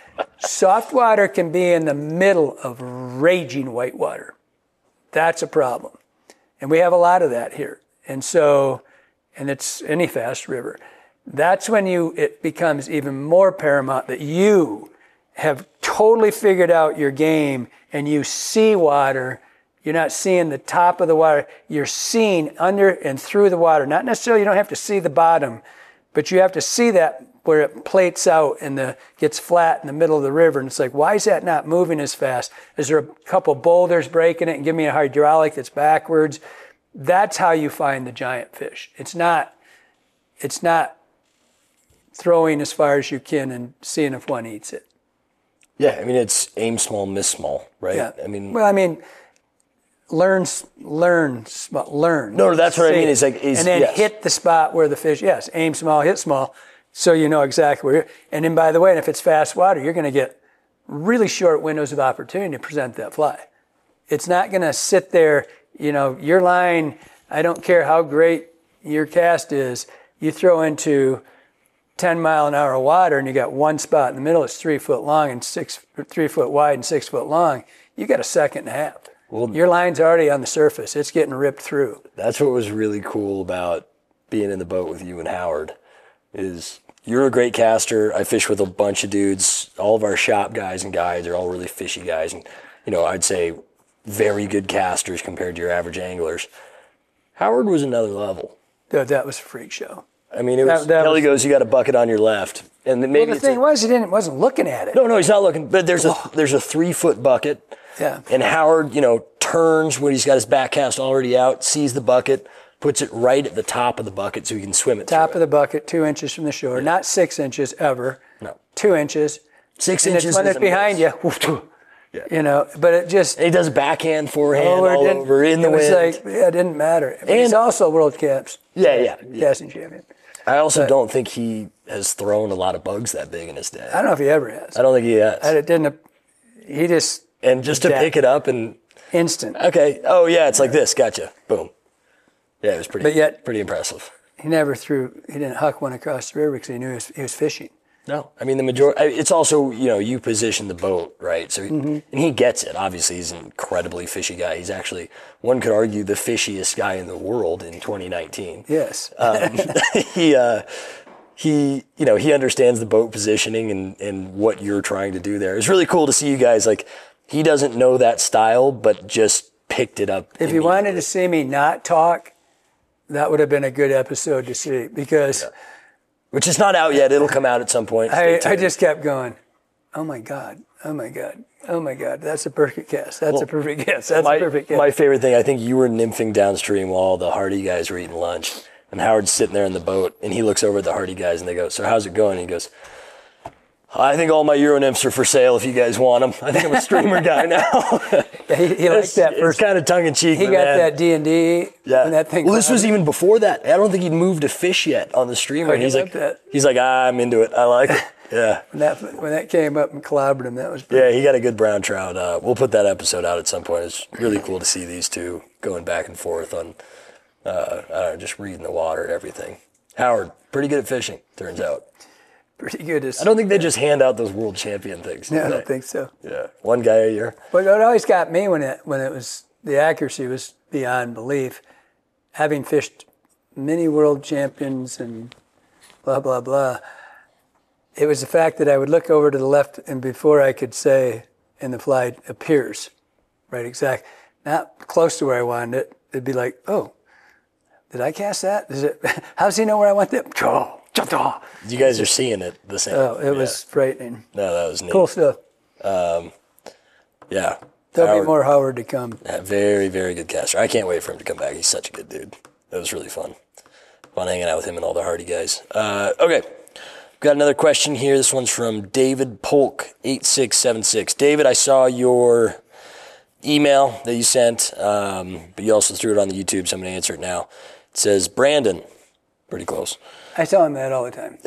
soft water can be in the middle of raging white water. That's a problem. And we have a lot of that here. And so, and it's any fast river. That's when you it becomes even more paramount that you have totally figured out your game and you see water. You're not seeing the top of the water. You're seeing under and through the water. Not necessarily, you don't have to see the bottom, but you have to see that where it plates out and the gets flat in the middle of the river. And it's like, why is that not moving as fast? Is there a couple boulders breaking it and give me a hydraulic that's backwards? That's how you find the giant fish. It's not, it's not throwing as far as you can and seeing if one eats it. Yeah, I mean, it's aim small, miss small, right? Yeah. I mean, well, I mean, learn, learn, learn. No, that's what I mean. It's like, is, and then yes. hit the spot where the fish. Yes, aim small, hit small, so you know exactly where you're. And then, by the way, if it's fast water, you're going to get really short windows of opportunity to present that fly. It's not going to sit there. You know, your line. I don't care how great your cast is. You throw into ten mile an hour water, and you got one spot in the middle. It's three foot long and six, three foot wide and six foot long. You got a second and a half. Well, your line's already on the surface. It's getting ripped through. That's what was really cool about being in the boat with you and Howard, is you're a great caster. I fish with a bunch of dudes. All of our shop guys and guides are all really fishy guys. And, you know, I'd say very good casters compared to your average anglers. Howard was another level. Dude, that was a freak show. I mean, it was, that, that Kelly was, goes, you got a bucket on your left. And then maybe well, the thing a, was, he didn't, wasn't looking at it. No, no, he's not looking. But there's a there's a three-foot bucket. Yeah. And Howard, you know, turns when he's got his back cast already out, sees the bucket, puts it right at the top of the bucket so he can swim it Top through of the bucket, two inches from the shore. Yeah. Not six inches ever. No. Two inches. Six and inches it's when is it's behind you. Yeah. You know, but it just... And he does backhand, forehand, over, all over, in the it was wind. Like, yeah, it didn't matter. But and he's also world caps. Yeah, yeah. yeah. Casting champion. I also but, don't think he has thrown a lot of bugs that big in his day. I don't know if he ever has. I don't think he has. I, it didn't... He just... And just to pick it up and... Instant. Okay. Oh, yeah, it's like this. Gotcha. Boom. Yeah, it was pretty, but yet, pretty impressive. He never threw... He didn't huck one across the river because he knew he was, he was fishing. No, I mean, the majority, it's also, you know, you position the boat, right? So, mm-hmm. and he gets it. Obviously, he's an incredibly fishy guy. He's actually, one could argue, the fishiest guy in the world in twenty nineteen. Yes. um, he, uh, he, you know, he understands the boat positioning and, and what you're trying to do there. It's really cool to see you guys, like, he doesn't know that style, but just picked it up. If you wanted to see me not talk, that would have been a good episode to see because... Yeah. Which is not out yet. It'll come out at some point. I, I just kept going, oh, my God. Oh, my God. Oh, my God. That's a perfect cast. That's well, a perfect cast. That's my, a perfect cast. My favorite thing, I think you were nymphing downstream while all the Hardy guys were eating lunch. And Howard's sitting there in the boat, and he looks over at the Hardy guys, and they go, so how's it going? And he goes, I think all my Euro nymphs are for sale if you guys want them. I think I'm a streamer guy now. yeah, he, he liked that first. It's kind of tongue-in-cheek, He got man. that D and D yeah. when that thing Well, this was even before that. I don't think he'd moved to fish yet on the streamer. Oh, and he's he like, that. he's like, ah, I'm into it. I like it. Yeah. when, that, when that came up and clobbered him, that was pretty Yeah, he got a good brown trout. Uh, we'll put that episode out at some point. It's really cool to see these two going back and forth on, uh, I don't know, just reading the water and everything. Howard, pretty good at fishing, turns out. Pretty good. As, I don't think they just hand out those world champion things. No, I they? don't think so. Yeah, one guy a year. But what always got me when it when it was the accuracy was beyond belief. Having fished many world champions and blah blah blah, it was the fact that I would look over to the left and before I could say, and the fly appears, right, exact, not close to where I wanted it. It'd be like, oh, did I cast that? Is it? How does he know where I want that? You guys are seeing it the same. Oh, it yeah. was frightening. No, that was neat. Cool stuff. Um, yeah. There'll Howard, be more Howard to come. Yeah, very, very good caster. I can't wait for him to come back. He's such a good dude. That was really fun. Fun hanging out with him and all the Hardy guys. Uh, okay. Got another question here. This one's from David Polk, eight six seven six. David, I saw your email that you sent, um, but you also threw it on the YouTube, so I'm going to answer it now. It says, Brandon. Pretty close. I tell him that all the time.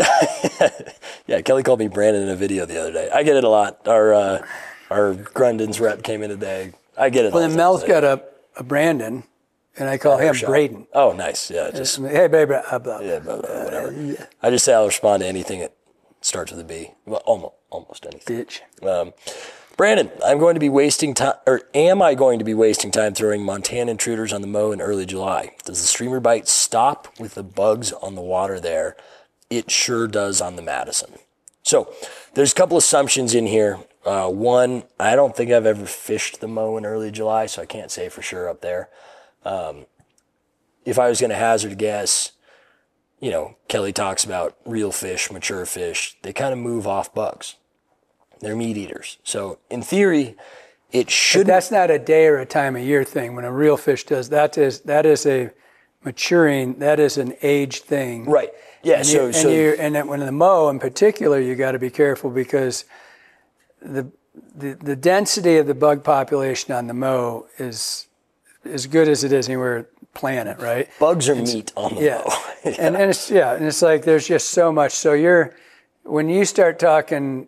Yeah, Kelly called me Brandon in a video the other day. I get it a lot. Our uh, our Grundon's rep came in today. I get it well, all then the Mel's time. got a, a Brandon, and I call him Shot. Braden. Oh, nice. Yeah, just Hey, baby, blah, blah, yeah, blah, blah, whatever. Uh, I just say I'll respond to anything that starts with a B. Well, almost, almost anything. Bitch. Um, Brandon, I'm going to be wasting time, or am I going to be wasting time throwing Montana intruders on the Moe in early July? Does the streamer bite stop with the bugs on the water there? It sure does on the Madison. So there's a couple assumptions in here. Uh, one, I don't think I've ever fished the Moe in early July, so I can't say for sure up there. Um, if I was going to hazard a guess, you know, Kelly talks about real fish, mature fish. They kind of move off bugs. They're meat eaters. So in theory, it should. But that's not a day or a time of year thing. When a real fish does that, is that is a maturing. That is an age thing. Right. Yeah. And so you, so and, you, and then when the Moe in particular, you got to be careful because the, the the density of the bug population on the Moe is as good as it is anywhere planet. Right. Bugs are meat on the yeah. Moe. yeah. And and it's yeah, and it's like there's just so much. So you're when you start talking.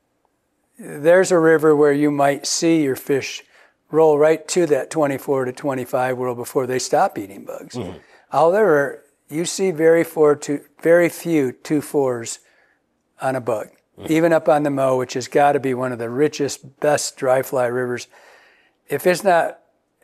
There's a river where you might see your fish roll right to that twenty-four to twenty-five world before they stop eating bugs. Mm-hmm. However, you see very, four to, very few two fours on a bug, mm-hmm. even up on the Moe, which has got to be one of the richest, best dry fly rivers. If it's not,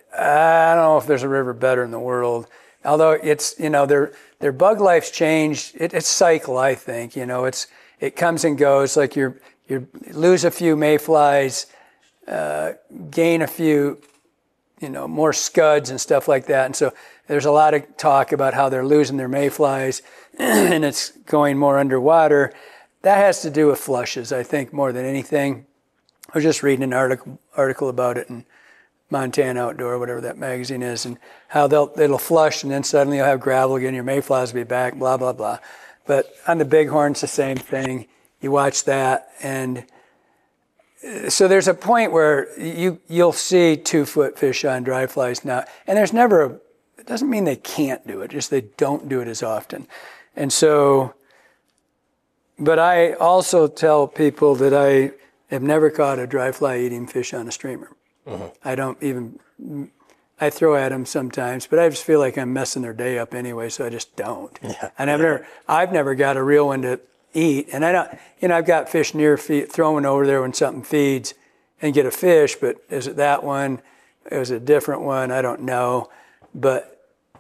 I don't know if there's a river better in the world. Although it's, you know, their their bug life's changed. It, it's cycle, I think. You know, it's it comes and goes. Like you're you lose a few mayflies, uh, gain a few, you know, more scuds and stuff like that. And so there's a lot of talk about how they're losing their mayflies, and it's going more underwater. That has to do with flushes, I think, more than anything. I was just reading an article article about it, and Montana Outdoor, whatever that magazine is, and how they'll it'll flush and then suddenly you'll have gravel again. Your mayflies will be back. Blah blah blah. But on the bighorn, it's the same thing. You watch that, and so there's a point where you you'll see two foot fish on dry flies now, and there's never a. It doesn't mean they can't do it, just they don't do it as often, and so. But I also tell people that I have never caught a dry fly eating fish on a streamer. Mm-hmm. I don't even, I throw at them sometimes, but I just feel like I'm messing their day up anyway, so I just don't. Yeah. And I've never, I've never got a real one to eat. And I don't, you know, I've got fish near feed, throwing over there when something feeds and get a fish, but is it that one? Is it a different one? I don't know. But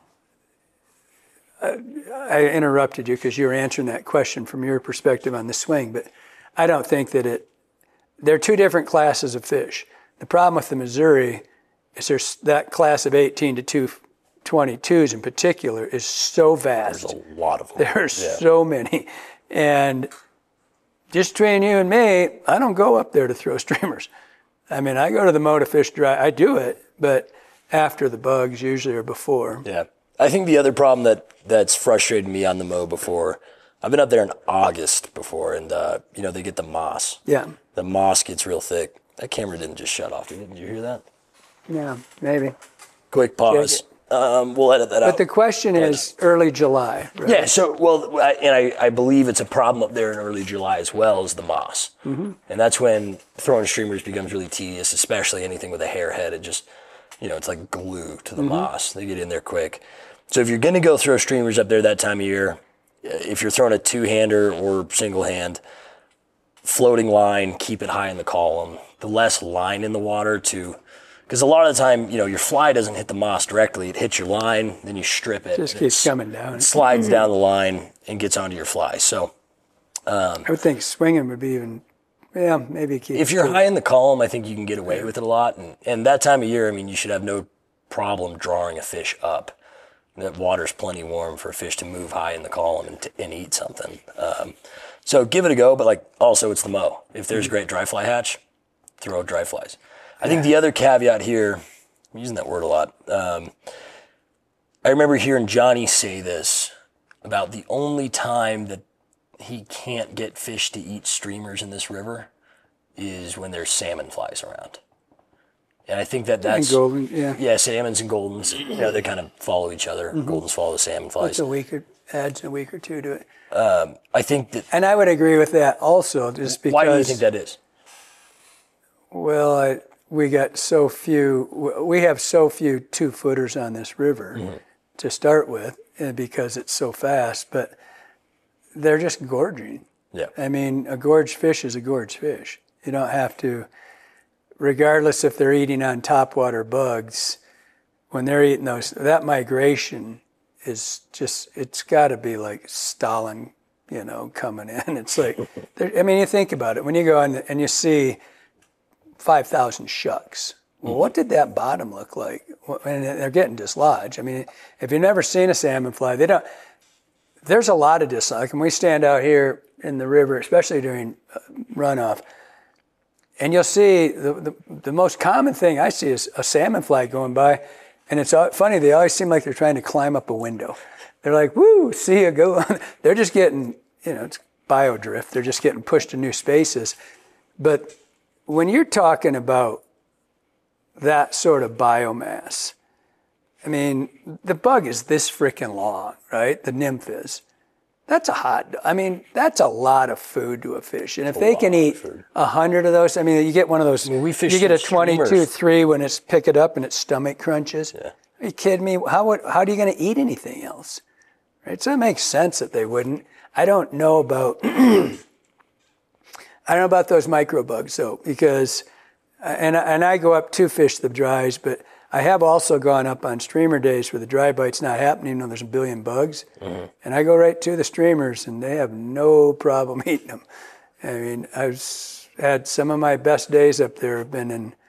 I interrupted you because you were answering that question from your perspective on the swing, but I don't think that it, they're two different classes of fish. The problem with the Missouri is there's that class of eighteen to two twenty-twos in particular is so vast. There's a lot of them. There's yeah. so many. And just between you and me, I don't go up there to throw streamers. I mean, I go to the Moda Fish Dry. I do it, but after the bugs usually or before. Yeah. I think the other problem that, that's frustrated me on the Mo before, I've been up there in August before, and, uh, you know, they get the moss. Yeah. The moss gets real thick. That camera didn't just shut off, did, did you hear that? Yeah, maybe. Quick pause. Um, we'll edit that but out. But the question right is now. Early July, right? Yeah, so, well, I, and I, I believe it's a problem up there in early July as well as the moss. Mm-hmm. And that's when throwing streamers becomes really tedious, especially anything with a hair head. It just, you know, it's like glue to the mm-hmm. moss. They get in there quick. So if you're going to go throw streamers up there that time of year, if you're throwing a two-hander or single hand, floating line, keep it high in the column. The less line in the water to, because a lot of the time, you know, your fly doesn't hit the moss directly. It hits your line, then you strip it. It just keeps coming down. It slides mm-hmm. down the line and gets onto your fly. So um, I would think swinging would be even, yeah, maybe keep if you're high in the column, I think you can get away with it a lot. And, and that time of year, I mean, you should have no problem drawing a fish up. That water's plenty warm for a fish to move high in the column and, t- and eat something. Um, so give it a go, but like also it's the Mo. If there's a great dry fly hatch, throw dry flies. I think the other caveat here, I'm using that word a lot. Um, I remember hearing Johnny say this about the only time that he can't get fish to eat streamers in this river is when there's salmon flies around. And I think that that's... And golden, yeah. Yeah, salmons and goldens, you know, they kind of follow each other. Mm-hmm. Goldens follow the salmon flies. It's a week or, adds a week or two to it. Um, I think that... And I would agree with that also, just because... Why do you think that is? Well, I, we got so few... We have so few two-footers on this river mm-hmm. to start with, and because it's so fast, but they're just gorging. Yeah. I mean, a gorged fish is a gorged fish. You don't have to... Regardless if they're eating on topwater bugs, when they're eating those, that migration is just, it's got to be like Stalin, you know, coming in. It's like, I mean, you think about it. When you go in and you see five thousand shucks, well, what did that bottom look like? And they're getting dislodged. I mean, if you've never seen a salmon fly, they don't, there's a lot of dislodge. When we stand out here in the river, especially during runoff, and you'll see the, the the most common thing I see is a salmon fly going by, and it's funny, they always seem like they're trying to climb up a window. They're like, woo, see ya, go on. They're just getting, you know, it's biodrift. They're just getting pushed to new spaces. But when you're talking about that sort of biomass, I mean, the bug is this freaking long, right? The nymph is. That's a hot, I mean, that's a lot of food to a fish. And if they can eat a hundred of those, I mean, you get one of those, I mean, we fish you get a twenty-two three when it's pick it up and its stomach crunches. Yeah. Are you kidding me? How would, how are you going to eat anything else? Right? So it makes sense that they wouldn't. I don't know about, I don't know about those microbugs though, because, and, and I go up to fish the dries, but I have also gone up on streamer days where the dry bite's not happening, even though there's a billion bugs. Mm-hmm. And I go right to the streamers, and they have no problem eating them. I mean, I've had some of my best days up there have been in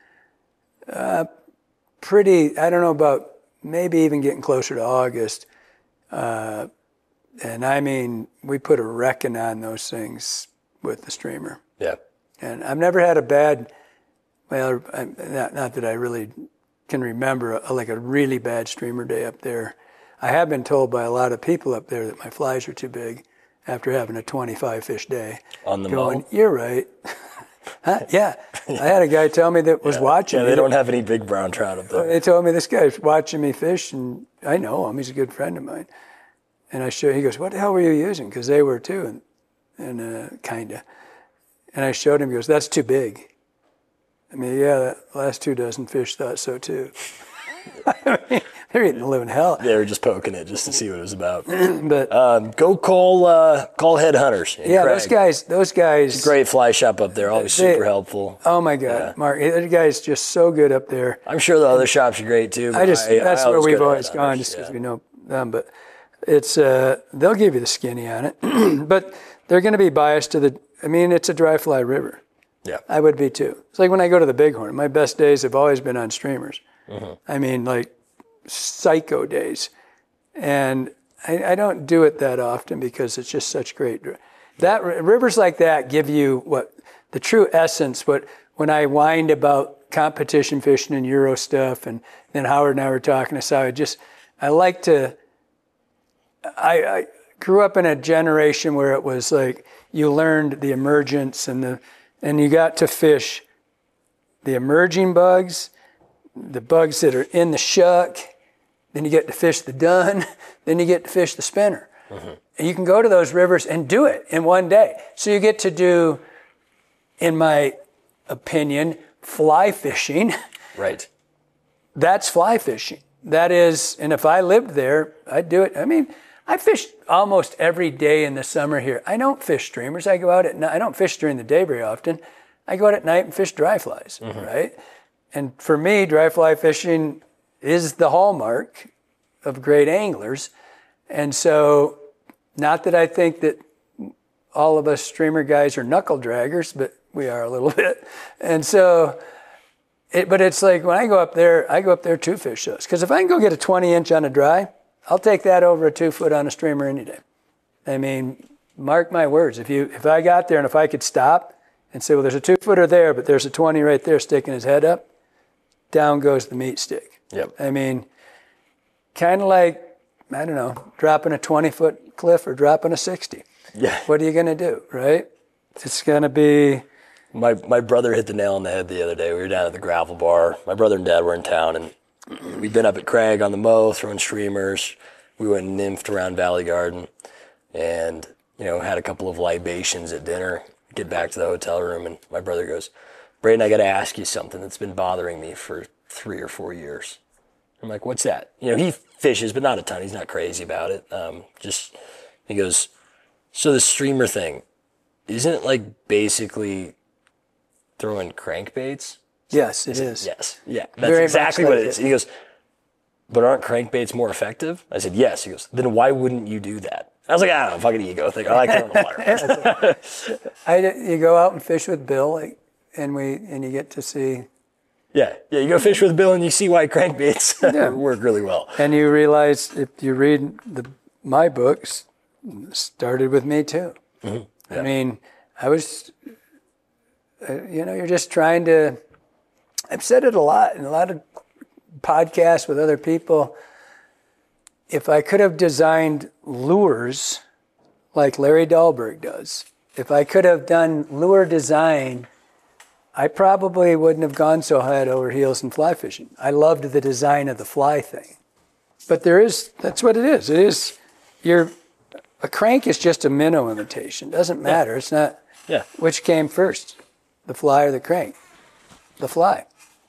uh, pretty, I don't know about maybe even getting closer to August. Uh, and I mean, we put a wrecking on those things with the streamer. Yeah. And I've never had a bad, well, not, not that I really can remember a, like a really bad streamer day up there. I have been told by a lot of people up there that my flies are too big after having a twenty-five fish day. On the going, mow? You're right. Huh? Yeah. I had a guy tell me that was yeah. watching yeah, me. They don't have any big brown trout up there. They told me this guy's watching me fish, and I know him. He's a good friend of mine. And I showed, he goes, what the hell were you using? Because they were too, and, and uh, kind of. And I showed him, he goes, that's too big. I mean, yeah, that last two dozen fish thought so too. I mean, they're eating the living hell. They were just poking it just to see what it was about. But um, go call uh, call Headhunters. Yeah, Craig. those guys, those guys. Great fly shop up there, always they, super helpful. Oh my God, yeah. Mark, that guy's just so good up there. I'm sure the other shops are great too. I just I, that's I where we've go always gone, just because yeah. we know them. But it's uh, they'll give you the skinny on it, but they're going to be biased to the. I mean, it's a dry fly river. Yeah, I would be too. It's like when I go to the Bighorn. My best days have always been on streamers. Mm-hmm. I mean, like psycho days, and I, I don't do it that often because it's just such great. That rivers like that give you what the true essence. What when I whined about competition fishing and Euro stuff, and then Howard and I were talking. So I just I like to. I, I grew up in a generation where it was like you learned the emergence and the and you got to fish the emerging bugs, the bugs that are in the shuck. Then you get to fish the dun. Then you get to fish the spinner. Mm-hmm. And you can go to those rivers and do it in one day. So you get to do, in my opinion, fly fishing. Right. That's fly fishing. That is, and if I lived there, I'd do it. I mean, I fish almost every day in the summer here. I don't fish streamers. I go out at night. I don't fish during the day very often. I go out at night and fish dry flies, mm-hmm. right? And for me, dry fly fishing is the hallmark of great anglers. And so, not that I think that all of us streamer guys are knuckle draggers, but we are a little bit. And so, it, but it's like when I go up there, I go up there to fish those. Because if I can go get a twenty inch on a dry, I'll take that over a two foot on a streamer any day. I mean, mark my words. If you, if I got there and if I could stop and say, well, there's a two footer there, but there's a twenty right there sticking his head up, down goes the meat stick. Yep. I mean, kind of like, I don't know, dropping a twenty foot cliff or dropping a sixty. Yeah. What are you going to do, right? It's going to be. My my brother hit the nail on the head the other day. We were down at the gravel bar. My brother and dad were in town, and we'd been up at Craig on the mow, throwing streamers. We went and nymphed around Valley Garden and, you know, had a couple of libations at dinner, get back to the hotel room, and my brother goes, Braden, I got to ask you something that's been bothering me for three or four years. I'm like, what's that? You know, he fishes, but not a ton. He's not crazy about it. Um, just, he goes, so the streamer thing, isn't it like basically throwing crankbaits? Yes, it is. Yes. Yeah. That's Very exactly much what like it is. it. He goes, but aren't crankbaits more effective? I said, yes. He goes, then why wouldn't you do that? I was like, I don't know, fucking ego thing. I like throwing a fire. I, you go out and fish with Bill, like, and we and you get to see. Yeah. Yeah. You go fish with Bill and you see why crankbaits Yeah. work really well. And you realize if you read the my books, started with me too. Mm-hmm. Yeah. I mean, I was, uh, you know, you're just trying to. I've said it a lot in a lot of podcasts with other people. If I could have designed lures like Larry Dahlberg does, if I could have done lure design, I probably wouldn't have gone so head over heels in fly fishing. I loved the design of the fly thing. But there is, that's what it is. It is, you're, a crank is just a minnow imitation. Doesn't matter. It's not, Yeah. which came first, the fly or the crank? The fly.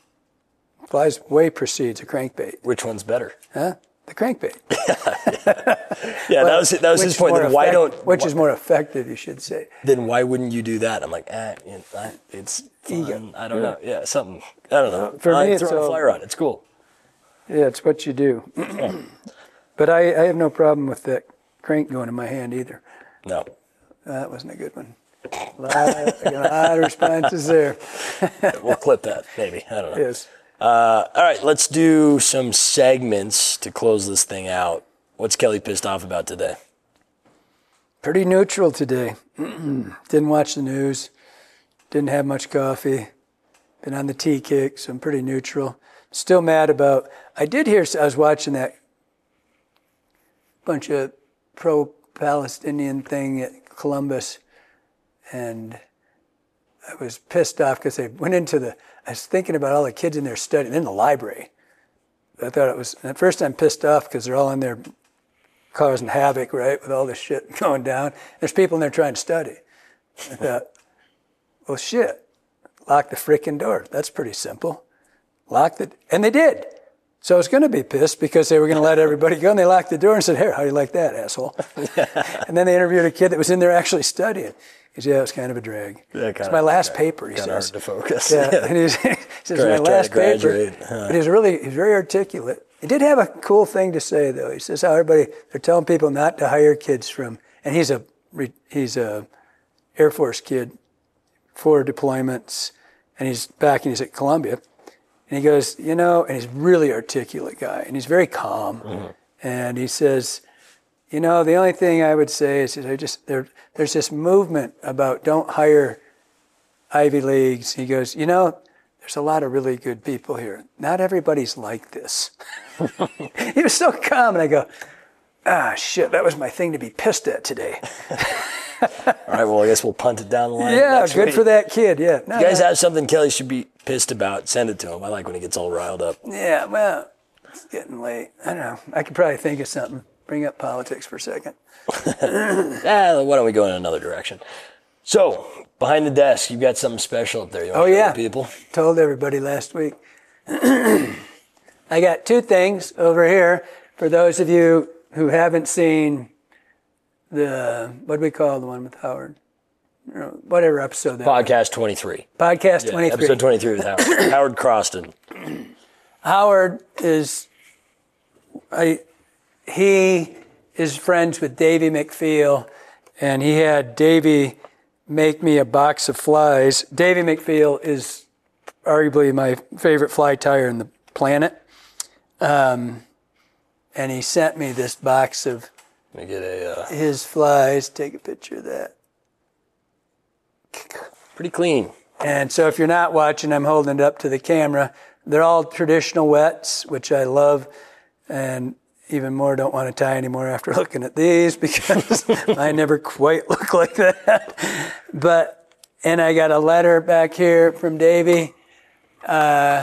Flies way precedes a crankbait. Which one's better? Huh? The crankbait. Yeah, that was that was Which his is point. more Then why effect- don't Which why, is more effective, you should say. then why wouldn't you do that? I'm like, ah, you know, I- it's fun. Ego. I don't know. Yeah, something. I don't know. For I me, it's throw a all- flyer on. It's cool. Yeah, it's what you do. But I, I have no problem with that crank going in my hand either. No. That wasn't a good one. A lot, I got a lot of responses there. We'll clip that, maybe. I don't know. Yes. Uh, all right, let's do some segments to close this thing out. What's Kelly pissed off about today? Pretty neutral today. Didn't watch the news. Didn't have much coffee. Been on the tea kick, so I'm pretty neutral. Still mad about, I did hear, I was watching that bunch of pro-Palestinian thing at Columbus, and I was pissed off because they went into the, I was thinking about all the kids in there studying in the library. I thought it was, at first I'm pissed off because they're all in there causing havoc, right, with all this shit going down. There's people in there trying to study. I thought, well, shit, lock the freaking door. That's pretty simple. Lock the, and they did. So I was going to be pissed because they were going to let everybody go, and they locked the door and said, here, how do you like that, asshole? And then they interviewed a kid that was in there actually studying. He said, yeah, it was kind of a drag. Yeah, it's my last paper, he kind says. Kind of hard to focus. Yeah, yeah. And he's, he says, my last paper. Huh. But he's really, he's very articulate. He did have a cool thing to say, though. He says how everybody, they're telling people not to hire kids from, and he's a, he's a Air Force kid, four deployments, and he's back and he's at Columbia. And he goes, you know, and he's a really articulate guy, and he's very calm. Mm-hmm. And he says, you know, the only thing I would say is I just there, there's this movement about don't hire Ivy Leagues. He goes, you know, there's a lot of really good people here. Not everybody's like this. He was so calm, and I go, ah, shit, that was my thing to be pissed at today. All right, well, I guess we'll punt it down the line. Yeah, good week. For that kid, yeah. No, if you guys no. have something Kelly should be pissed about, send it to him. I like when he gets all riled up. Yeah, well, it's getting late. I don't know. I could probably think of something. Bring up politics for a second. ah, why don't we go in another direction? So, behind the desk, you've got something special up there. You want oh, to show yeah. the people? Told everybody last week. I got two things over here for those of you who haven't seen the, what do we call the one with Howard? You know, whatever episode that Podcast was. twenty-three. Podcast yeah, twenty-three. Episode twenty-three with Howard. Howard Croston. Howard is, I, he is friends with Davey McPhail, and he had Davey make me a box of flies. Davey McPhail is arguably my favorite fly tyer in the planet. Um, and he sent me this box of Let me get a, uh, his flies. Take a picture of that. Pretty clean. And so if you're not watching, I'm holding it up to the camera. They're all traditional wets, which I love, and even more don't want to tie anymore after looking at these because I never quite look like that. But, and I got a letter back here from Davey. Uh,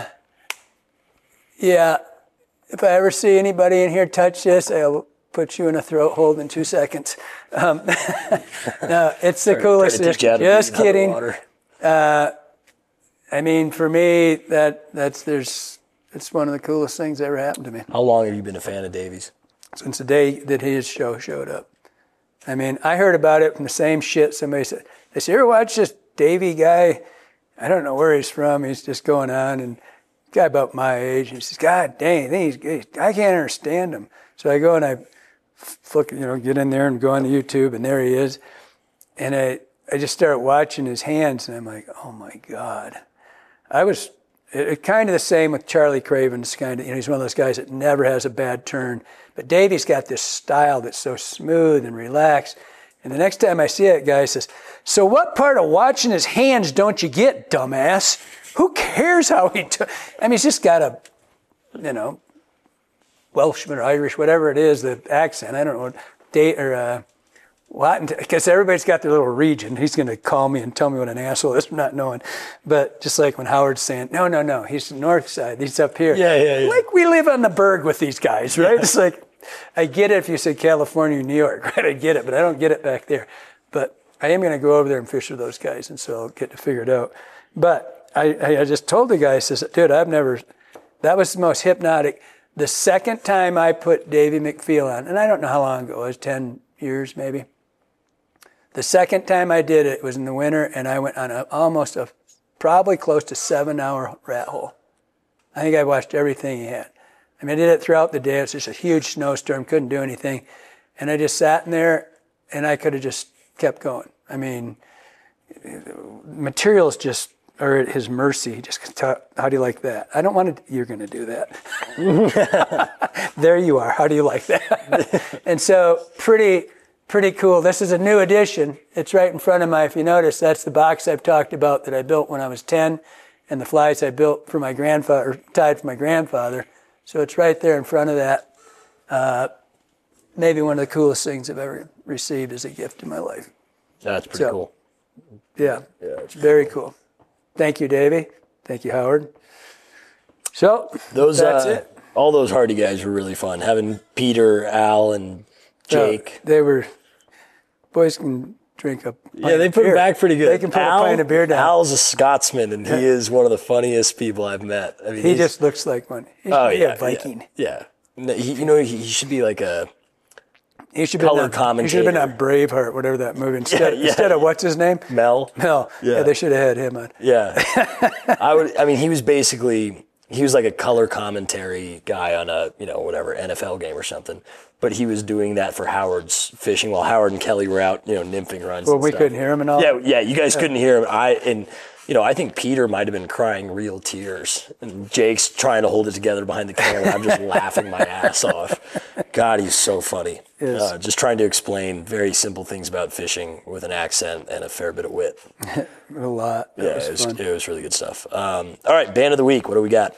yeah, if I ever see anybody in here touch this, I'll put you in a throat hold in two seconds. Um, no, it's the coolest. Just, just kidding. Uh, I mean, for me, that that's there's it's one of the coolest things that ever happened to me. How long have you been a fan of Davey's? Since the day that his show showed up. I mean, I heard about it from the same shit somebody said. They said, you ever watch this Davey guy? I don't know where he's from. He's just going on, and guy about my age. And he says, God dang, he's, he's, I can't understand him. So I go and I look, you know, get in there and go on YouTube, and there he is. And I, I just start watching his hands, and I'm like, oh my God. I was it, it kind of the same with Charlie Craven's kind of, you know, he's one of those guys that never has a bad turn. But Davey's got this style that's so smooth and relaxed. And the next time I see that guy, he says, so what part of watching his hands don't you get, dumbass? Who cares how he took? I mean, he's just got a, you know, Welshman or Irish, whatever it is, the accent. I don't know, date or uh, what, because everybody's got their little region. He's going to call me and tell me what an asshole is, not knowing. But just like when Howard's saying, no, no, no, he's the north side, he's up here. Yeah, yeah, yeah. Like we live on the Berg with these guys, right? Yeah. It's like, I get it if you say California or New York, right? I get it, but I don't get it back there. But I am going to go over there and fish with those guys, and so I'll get to figure it out. But I, I just told the guy, I says, dude, I've never, that was the most hypnotic. The second time I put Davey McPhail on, and I don't know how long ago, it was ten years maybe. The second time I did it, it was in the winter, and I went on a, almost a, probably close to seven hour rat hole. I think I watched everything he had. I mean, I did it throughout the day. It was just a huge snowstorm, couldn't do anything. And I just sat in there, and I could have just kept going. I mean, materials just are at his mercy. Just how do you like that? I don't want to, you're going to do that. There you are. How do you like that? And so pretty, pretty cool. This is a new edition. It's right in front of my, if you notice, that's the box I've talked about that I built when I was ten. and the flies I built for my grandfather, or tied for my grandfather. So it's right there in front of that. Uh, maybe one of the coolest things I've ever received as a gift in my life. That's pretty So, cool. Yeah, Yeah. it's very cool. Thank you, Davey. Thank you, Howard. So Those that's uh, it. all those Hardy guys were really fun. Having Peter, Al, and Jake. Uh, they were, boys can drink a pint Yeah, they of put beer. it back pretty good. They can put Al, a pint of beer down. Al's a Scotsman, and he is one of the funniest people I've met. I mean, he he's- just looks like one. He should oh be yeah, a Viking. Yeah, yeah. No, he, you know, he, he should be like a He should color have been on, he should have been on Braveheart, whatever that movie. Instead, Yeah, yeah. instead of what's his name? Mel. Mel. Yeah. Yeah, they should have had him on. Yeah, I would. I mean, he was basically he was like a color commentary guy on a you know whatever N F L game or something. But he was doing that for Howard's fishing while Howard and Kelly were out, you know, nymphing runs. Well, and we stuff. couldn't hear him and all. Yeah, yeah, you guys couldn't hear him. I and you know, I think Peter might have been crying real tears, and Jake's trying to hold it together behind the camera. I'm just laughing my ass off. God, he's so funny. Yes. Uh, just trying to explain very simple things about fishing with an accent and a fair bit of wit. A lot. That Yeah, was it was, fun. it was really good stuff. Um, all right, band of the week. What do we got?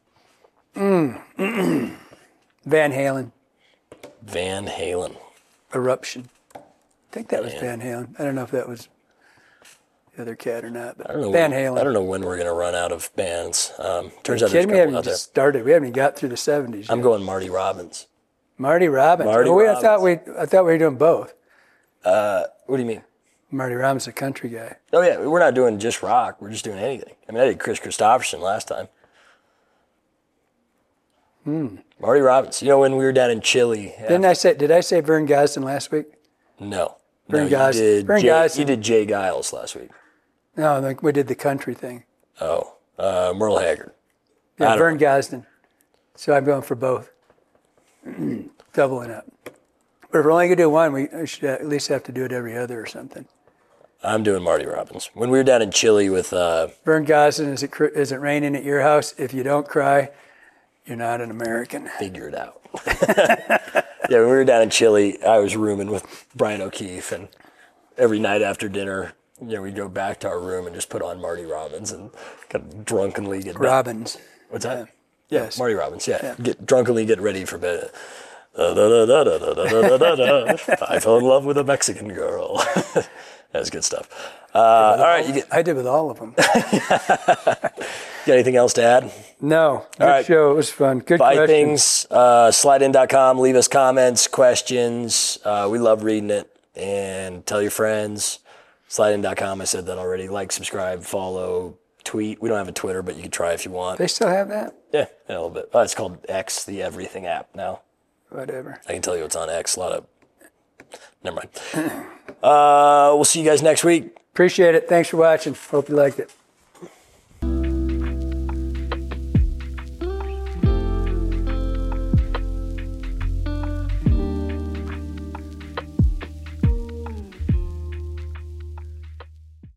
Van Halen, Van Halen. Eruption. I think that was Van Halen. I don't know if that was the other cat or not, but I don't know. Van when, Halen. I don't know when we're gonna run out of bands. Um, turns Are out you there's a kidding me? We couple haven't out there. just started. We haven't even got through the seventies yet. I'm going Marty Robbins. Marty Robbins. Marty oh, wait, I Robbins. thought we I thought we were doing both. Uh, what do you mean? Marty Robbins, a country guy. Oh yeah, we're not doing just rock. We're just doing anything. I mean, I did Chris Christopherson last time. Hmm. Marty Robbins. You know when we were down in Chile? Didn't I say? Did I say Vern Gosden last week? No. Vern no, you Gos- did. Vern Jay, Gosden. you did Jay Giles last week. No, like we did the country thing. Oh, uh, Merle Haggard. I Yeah, don't Vern Gosden. So I'm going for both. Doubling up. But if we're only going to do one, we we should at least have to do it every other or something. I'm doing Marty Robbins. When we were down in Chile with, uh, Vern Gosden, is it, cr- is it raining at your house? If you don't cry, you're not an American. Figure It Out. Yeah, when we were down in Chile, I was rooming with Brian O'Keefe, and every night after dinner, you know, we'd go back to our room and just put on Marty Robbins and kind of drunkenly get Robbins. What's that? Yeah, Yes. Marty Robbins. Yeah. Yeah. Get drunkenly get ready for bed. Da, da, da, da, da, da, da, da, da. I fell in love with a Mexican girl. That's good stuff. Uh, all right, you get, I did with all of them. got anything else to add? No. Good right. show. It was fun. Good Buy question. things, uh, slide in dot com, leave us comments, questions. Uh, we love reading it. And tell your friends. slide in dot com, I said that already. Like, subscribe, follow, tweet. We don't have a Twitter, but you can try if you want. They still have that? Yeah, yeah, a little bit. Oh, it's called X, the everything app now. Whatever. I can tell you what's on X. A lot of. Never mind. Uh, we'll see you guys next week. Appreciate it. Thanks for watching. Hope you liked it.